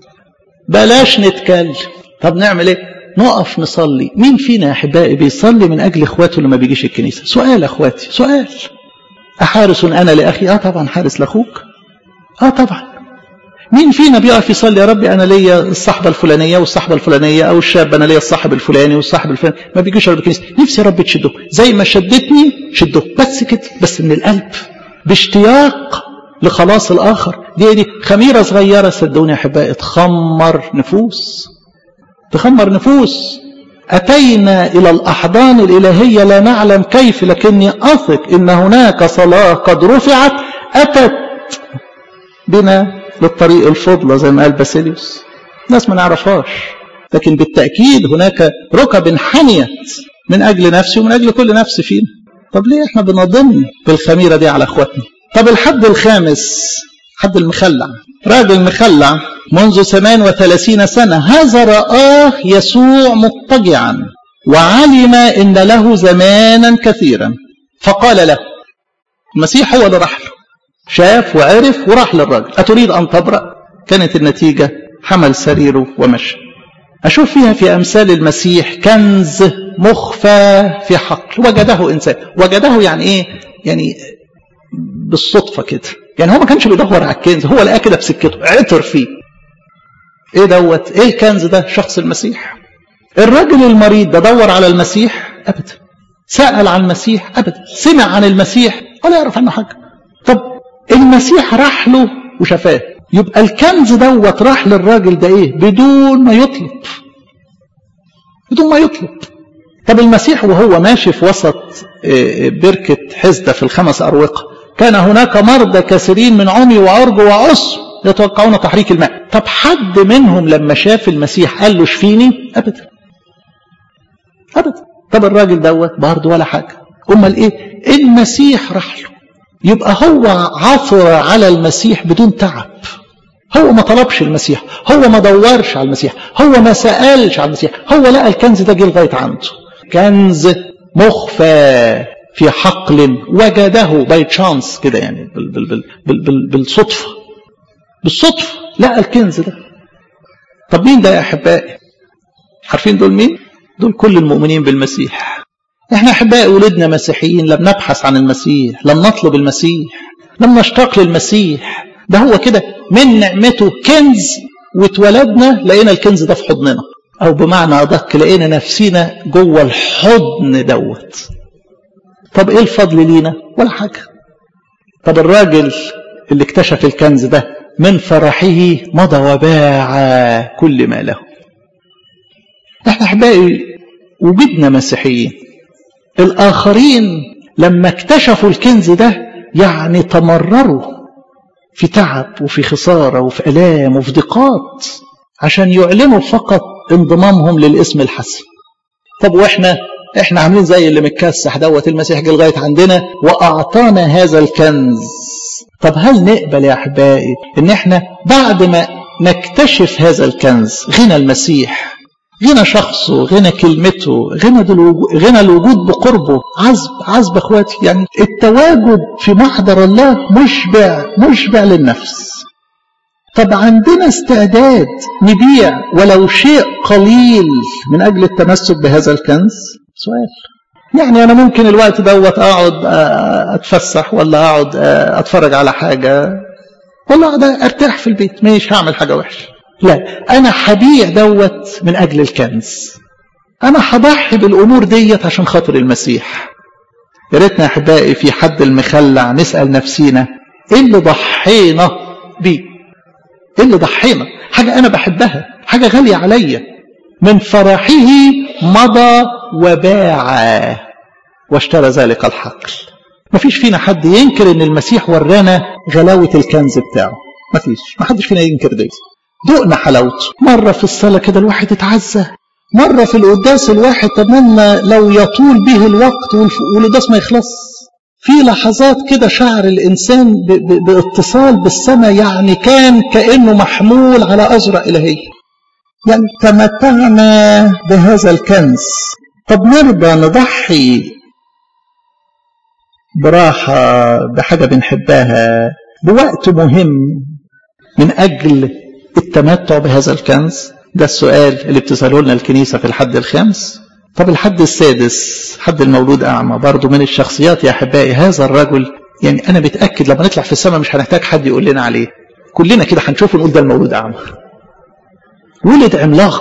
بلاش نتكلم. طب نعمل إيه؟ نقف نصلي. مين فينا يا أحبائي بيصلي من أجل إخواته اللي ما بيجيش الكنيسة؟ سؤال أخواتي، سؤال. أحارس أنا لأخي؟ طبعا حارس لأخوك. طبعا. مين فينا بيقف يصلي يا ربي أنا ليا الصحبة الفلانية والصحبة الفلانية، أو الشاب أنا ليا الصاحب الفلاني والصاحب الفلاني، ما بيجيش يا رب الكنيسة، نفسي يا رب تشده زي ما شدتني شده، بس كده، بس من القلب باشتياق لخلاص الآخر. دي خميرة صغيرة صدقوني يا أحبائي تخمر نفوس، تخمر نفوس. أتينا إلى الأحضان الإلهية لا نعلم كيف، لكني أثق إن هناك صلاة قد رفعت أتت بنا للطريق الفضلى زي ما قال باسيليوس. ناس ما نعرفهاش، لكن بالتأكيد هناك ركب حنيت من أجل نفسي ومن أجل كل نفس فينا. طب ليه احنا بنضم بالخميرة دي على أخواتنا؟ طب الحد الخامس، حد المخلع. راجل مخلع منذ 38 سنة، هذا رآه يسوع مضطجعا وعلم إن له زمانا كثيرا، فقال له، المسيح هو اللي راح له، شاف وعرف وراح للراجل، أتريد أن تبرأ؟ كانت النتيجة حمل سريره ومشى. أشوف فيها في أمثال المسيح كنز مخفى في حقل وجده إنسان. وجده يعني إيه؟ يعني بالصدفة كده، يعني هو ما كانش بيدور على الكنز، هو لقاه كده بسكته، عثر فيه. ايه دوت؟ ايه الكنز ده؟ شخص المسيح. الرجل المريض ده دور على المسيح؟ ابدا. سأل عن المسيح؟ ابدا. سمع عن المسيح؟ ولا يعرف عنه حاجة. طب المسيح راح له وشفاه، يبقى الكنز دوت راح للراجل ده ايه؟ بدون ما يطلب، بدون ما يطلب. طب المسيح وهو ماشي في وسط بركة حزدة في ال5 أروقة، كان هناك مرضى كثيرين من عمي وعرج وعصر يتوقعون تحريك الماء. طب حد منهم لما شاف المسيح قال له شفيني؟ أبدا أبدا. طب الراجل دوت برضه ولا حاجة. أمال إيه؟ المسيح راح له. يبقى هو عثر على المسيح بدون تعب، هو ما طلبش المسيح، هو ما دورش على المسيح، هو ما سألش على المسيح، هو لقى الكنز ده جه لغاية عنده. كنز مخفى في حقل وجده باي تشانس كده، يعني بالصدفة، بالصدفة لقى الكنز ده. طب مين ده يا أحبائي؟ عارفين دول مين؟ دول كل المؤمنين بالمسيح. احنا أحبائي ولدنا مسيحيين، لم نبحث عن المسيح، لم نطلب المسيح، لم نشتاق للمسيح. ده هو كده من نعمته كنز، واتولدنا لقينا الكنز ده في حضننا، أو بمعنى أدق لقينا نفسنا جوه الحضن دوت. طب إيه الفضل لينا؟ ولا حاجة. طب الراجل اللي اكتشف الكنز ده من فرحه مضى وباع كل ما له. احنا أحبائي وجدنا مسيحيين، الآخرين لما اكتشفوا الكنز ده يعني تمرروا في تعب وفي خسارة وفي آلام وفي ضيقات عشان يعلنوا فقط انضمامهم للاسم الحسن. طب واحنا عاملين زي اللي متكسح دوت، المسيح جه لغايه عندنا واعطانا هذا الكنز. طب هل نقبل يا احبائي ان احنا بعد ما نكتشف هذا الكنز، غنى المسيح، غنى شخصه، غنى كلمته، غنى الوجود بقربه، عذب اخواتي، يعني التواجد في محضر الله مشبع للنفس. طب عندنا استعداد نبيع ولو شيء قليل من أجل التمسك بهذا الكنز؟ سؤال. يعني أنا ممكن الوقت دوت أقعد أتفسح، ولا أقعد أتفرج على حاجة، ولا أقعد أرتاح في البيت، مش هعمل حاجة وحشة. لا، أنا هبيع دوت من أجل الكنز. أنا هضحي بالأمور ديت عشان خاطر المسيح. يا ريتنا يا أحبائي في حد المخلع نسأل نفسينا إيه اللي ضحينا بيه؟ إيه اللي ضحينا؟ حاجة أنا بحبها، حاجة غالية عليا. من فرحه مضى وباع واشترى ذلك الحقل. مفيش فينا حد ينكر إن المسيح ورانا غلاوة الكنز بتاعه. ما حدش فينا ينكر دي. دقنا حلاوته. مرة في الصلاة كده الواحد اتعزى، مرة في القداس الواحد تمنى لو يطول به الوقت والقداس ما يخلص. في لحظات كده شعر الإنسان باتصال بالسماء، يعني كان كأنه محمول على أزرع إلهية. يعني تمتعنا بهذا الكنز. طب نرضى نضحي براحة، بحاجة بنحبها، بوقت مهم من أجل التمتع بهذا الكنز؟ ده السؤال اللي بتسأله لنا الكنيسة في الحد الخامس. طب الحد السادس، حد المولود أعمى، برضو من الشخصيات يا أحبائي. هذا الرجل يعني أنا بتأكد لما نطلع في السماء مش هنحتاج حد يقول لنا عليه، كلنا كده هنشوفه ونقول ده المولود أعمى. ولد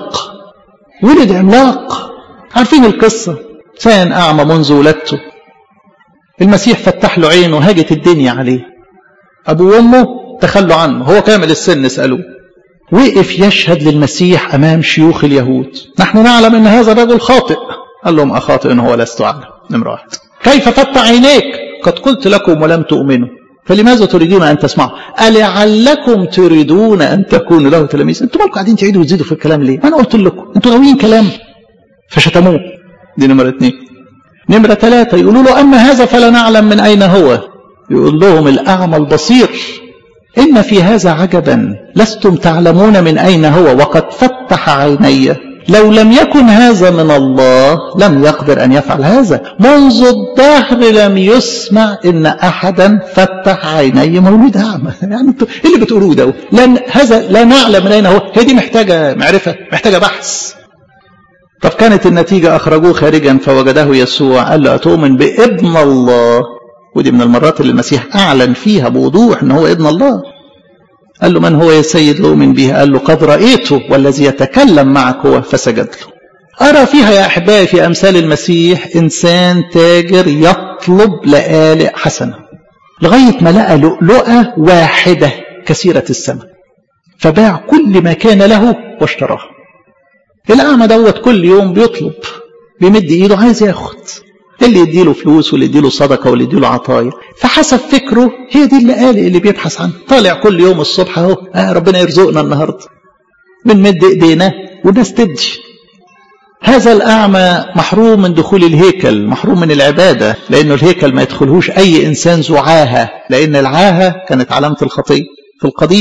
عملاق. عارفين القصة، كان أعمى منذ ولادته. المسيح فتح له عينه، هاجت الدنيا عليه. أبوه وأمه تخلوا عنه، هو كامل السن سألوه. وقف يشهد للمسيح أمام شيوخ اليهود: نحن نعلم أن هذا الرجل خاطئ. قال لهم: أخاطئ هو لست أعلم. نمرة 1. كيف فتح عينيك؟ قد قلت لكم ولم تؤمنوا، فلماذا تريدون أن تسمعوا؟ ألعلكم تريدون أن تكونوا له تلاميذ. أنتم مالكم قاعدين تعيدوا وتزيدوا في الكلام ليه؟ أنا قلت لكم أنتم غاويين كلام. فشتموه. دي نمرة 2. نمرة 3 يقولوا له: أما هذا فلا نعلم من أين هو. يقول لهم الأعمى البصير: إن في هذا عجبا، لستم تعلمون من أين هو، وقد فتح عيني. لو لم يكن هذا من الله لم يقدر أن يفعل هذا. منذ الدهر لم يسمع إن أحدا فتح عيني مولود أعمى. يعني إيه اللي بتقولوه ده؟ هذا لا نعلم من أين هو. هي دي محتاجة معرفة، محتاجة بحث. طب كانت النتيجة: أخرجوه خارجا فوجده يسوع، قال له: أتؤمن بابن الله؟ ودي من المرات اللي المسيح أعلن فيها بوضوح أنه هو ابن الله. قال له: من هو يا سيد لأؤمن به؟ قال له: قد رأيته والذي يتكلم معك هو، فسجد له. أرى فيها يا أحبائي في أمثال المسيح إنسان تاجر يطلب لآلئ حسنة، لغاية ما لقى لؤلؤة واحدة كثيرة الثمن، فباع كل ما كان له واشتراها. الأعمى دوت كل يوم بيطلب، بيمد إيده عايز ياخد، اللي يديله فلوس واللي يديله صدقة واللي يديله عطايا، فحسب فكره هي دي اللي اللي بيبحث عنه. طالع كل يوم الصبح اهو ربنا يرزقنا النهارده، بنمد ايدينا والناس تدي. هذا الأعمى محروم من دخول الهيكل، محروم من العبادة، لأنه الهيكل ما يدخلهوش أي إنسان ذو عاهة، لأن العاهة كانت علامة الخطية في القديم،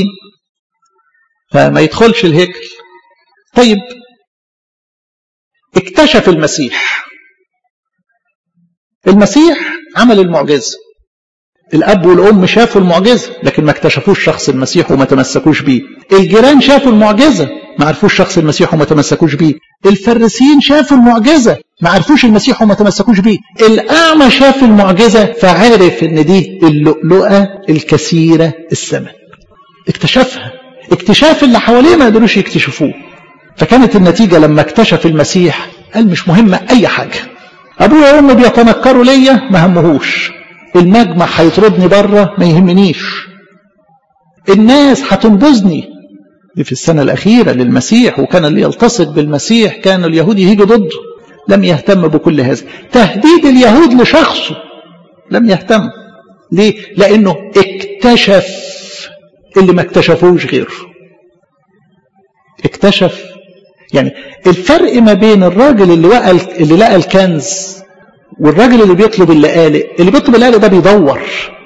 فما يدخلش الهيكل. طيب اكتشف المسيح عمل المعجزة. الأب والأم شافوا المعجزة لكن ما اكتشفوش شخص المسيح وما تمسكوش بيه. الجيران شافوا المعجزة ما عرفوش شخص المسيح وما تمسكوش بيه. الفريسيين شافوا المعجزة ما عرفوش المسيح وما تمسكوش بيه. الأعمى شاف المعجزة فعرف ان دي اللؤلؤة الكثيرة الثمن، اكتشفها. اكتشاف اللي حواليه ما قدروش يكتشفوه. فكانت النتيجة لما اكتشف المسيح قال: مش مهمة أي حاجة، أبويا وأمي بيتنكروا ليا ما همهوش، المجمع هيطردني بره ما يهمنيش، الناس هتنبذني. دي في السنة الأخيرة للمسيح، وكان اللي يلتصق بالمسيح كانوا اليهود يهيجوا ضده. لم يهتم بكل هذا. تهديد اليهود لشخصه لم يهتم. ليه؟ لأنه اكتشف اللي ما اكتشفوش غيره. اكتشف. يعني الفرق ما بين الراجل اللي لقى الكنز والراجل اللي بيطلب اللقالق، اللي بيطلب اللقالق ده بيدور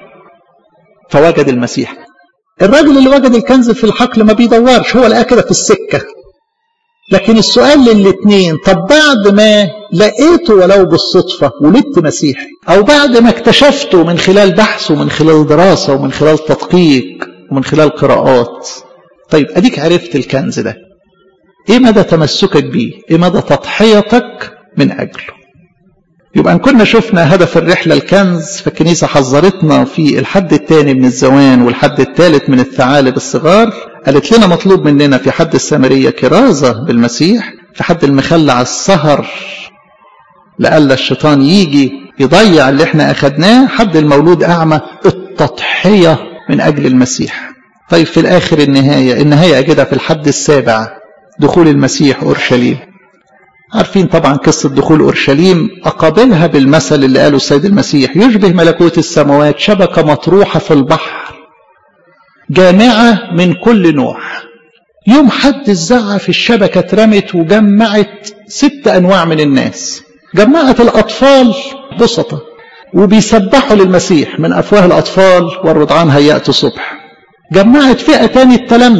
فوجد المسيح. الراجل اللي وجد الكنز في الحقل ما بيدورش، هو لقاه كده في السكة. لكن السؤال للاثنين، طب بعد ما لقيته ولو بالصدفة ولدت مسيحي، أو بعد ما اكتشفته من خلال بحث ومن خلال دراسة ومن خلال تدقيق ومن خلال قراءات، طيب أديك عرفت الكنز ده، إيه مدى تمسكك بيه؟ إيه مدى تضحيتك من أجله؟ يبقى أن كنا شفنا هدف الرحلة الكنز، فالكنيسة حذرتنا في الحد الثاني من الزوان والحد الثالث من الثعالب الصغار. قالت لنا مطلوب مننا في حد السامرية كرازة بالمسيح، في حد المخلع السهر لألا الشيطان يجي يضيع اللي احنا أخدناه، حد المولود أعمى التضحية من أجل المسيح. طيب في الآخر النهاية أجدها في الحد السابع، دخول المسيح أورشليم. عارفين طبعا قصة دخول أورشليم، أقابلها بالمثل اللي قاله السيد المسيح: يشبه ملكوت السماوات شبكة مطروحة في البحر جامعة من كل نوع. يوم حد الزعة في الشبكة اترمت وجمعت 6 أنواع من الناس. جمعت الأطفال بسطة وبيسبحوا للمسيح من أفواه الأطفال والرضعان هيأت صبح. جمعت فئة تاني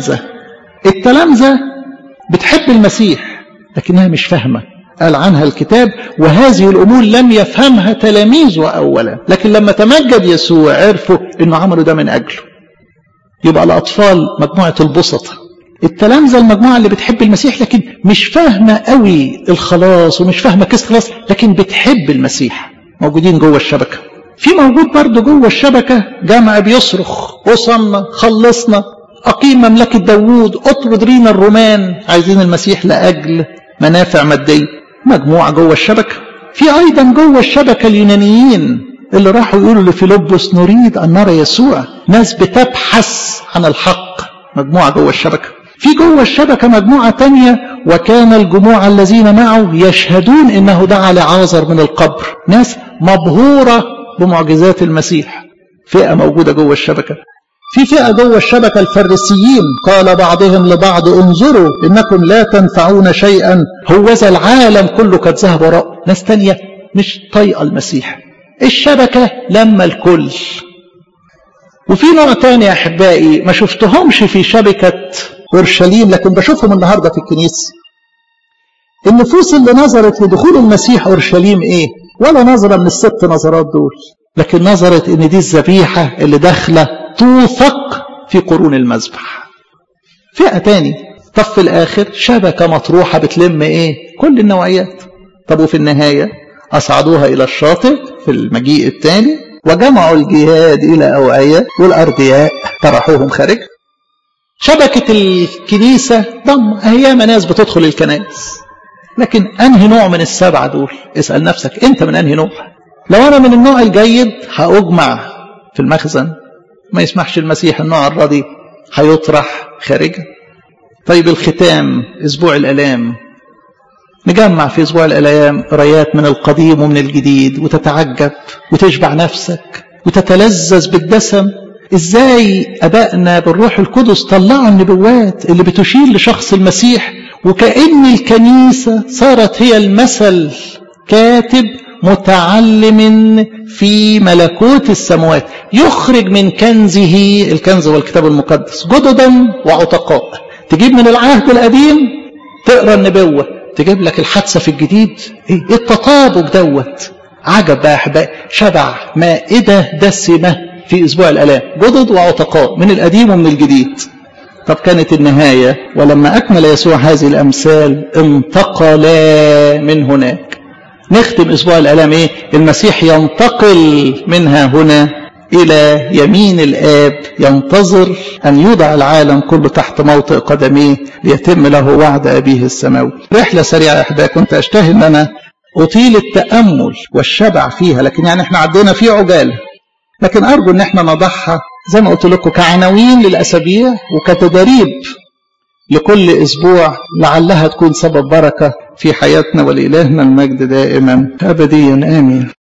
التلامذة بتحب المسيح لكنها مش فاهمة. قال عنها الكتاب: وهذه الأمور لم يفهمها تلاميذه أولا، لكن لما تمجد يسوع عرفوا إنه عملوا ده من أجله. يبقى الأطفال مجموعة البسطة، التلامذة المجموعة اللي بتحب المسيح لكن مش فاهمة قوي الخلاص ومش فاهمة كيس خلاص، لكن بتحب المسيح، موجودين جوه الشبكة. في موجود برضه جوه الشبكة جمع بيصرخ: وصلنا، خلصنا، أقيم مملكة داوود، اطرد رينا الرومان. عايزين المسيح لأجل منافع مادية. مجموعة جوه الشبكة. في أيضا جوه الشبكة اليونانيين اللي راحوا يقولوا لفيلبس: نريد أن نرى يسوع. ناس بتبحث عن الحق، مجموعة جوه الشبكة. في جوه الشبكة مجموعة تانية: وكان الجموع الذين معه يشهدون إنه دعا لعازر من القبر. ناس مبهورة بمعجزات المسيح. فئة موجودة جوه الشبكة. في فئة جوه الشبكة الفريسيين، قال بعضهم لبعض: انظروا إنكم لا تنفعون شيئا، هوذا العالم كله قد ذهب وراء. ناس تانية مش طايقة المسيح. الشبكة لما الكل. وفي نوع تاني يا أحبائي ما شفتهمش في شبكة أورشليم لكن بشوفهم النهاردة في الكنيسة. النفوس اللي نظرت لدخول المسيح أورشليم إيه؟ ولا نظرة من ال6 نظرات دول، لكن نظرت إن دي الذبيحة اللي داخلة توثق في قرون المذبح. فئة تاني. طب في الآخر شبكة مطروحة بتلم إيه؟ كل النوعيات. طب وفي النهاية أصعدوها إلى الشاطئ في المجيء الثاني، وجمعوا الجهاد إلى أوعية، والأرضياء طرحوهم خارج. شبكة الكنيسة ضم أيام ناس بتدخل الكنائس، لكن أنهي نوع من ال7 دول؟ اسأل نفسك أنت من أنهي نوع. لو أنا من النوع الجيد هأجمع في المخزن، ما يسمحش المسيح النوع الردي هيطرح خارجا. طيب الختام، أسبوع الآلام، نجمع في أسبوع الآلام قرايات من القديم ومن الجديد، وتتعجب وتشبع نفسك وتتلذذ بالدسم. إزاي أبائنا بالروح القدس طلعوا النبوات اللي بتشير لشخص المسيح، وكأن الكنيسة صارت هي المثل، كاتب متعلم في ملكوت السماوات يخرج من كنزه، الكنز والكتاب المقدس، جددا وعتقاء. تجيب من العهد القديم تقرأ النبوة، تجيب لك الحادثة في الجديد. ايه التطابق دوت؟ عجب بقى احبائي، شبع مائدة دسمة في أسبوع الآلام، جدد وعتقاء من القديم ومن الجديد. طب كانت النهاية: ولما أكمل يسوع هذه الأمثال انتقلا من هناك. نختم أسبوع الآلام إيه؟ المسيح ينتقل منها هنا إلى يمين الآب، ينتظر أن يوضع العالم كله تحت موطئ قدميه ليتم له وعد أبيه السماوي. رحلة سريعة يا أحبائي، كنت أشتهي أن أنا أطيل التأمل والشبع فيها، لكن يعني إحنا عدينا في عجالة، لكن أرجو أن إحنا نضعها زي ما قلت لكم كعناوين للأسابيع وكتدريب لكل أسبوع، لعلها تكون سبب بركة في حياتنا. ولإلهنا المجد دائما أبديا آمين.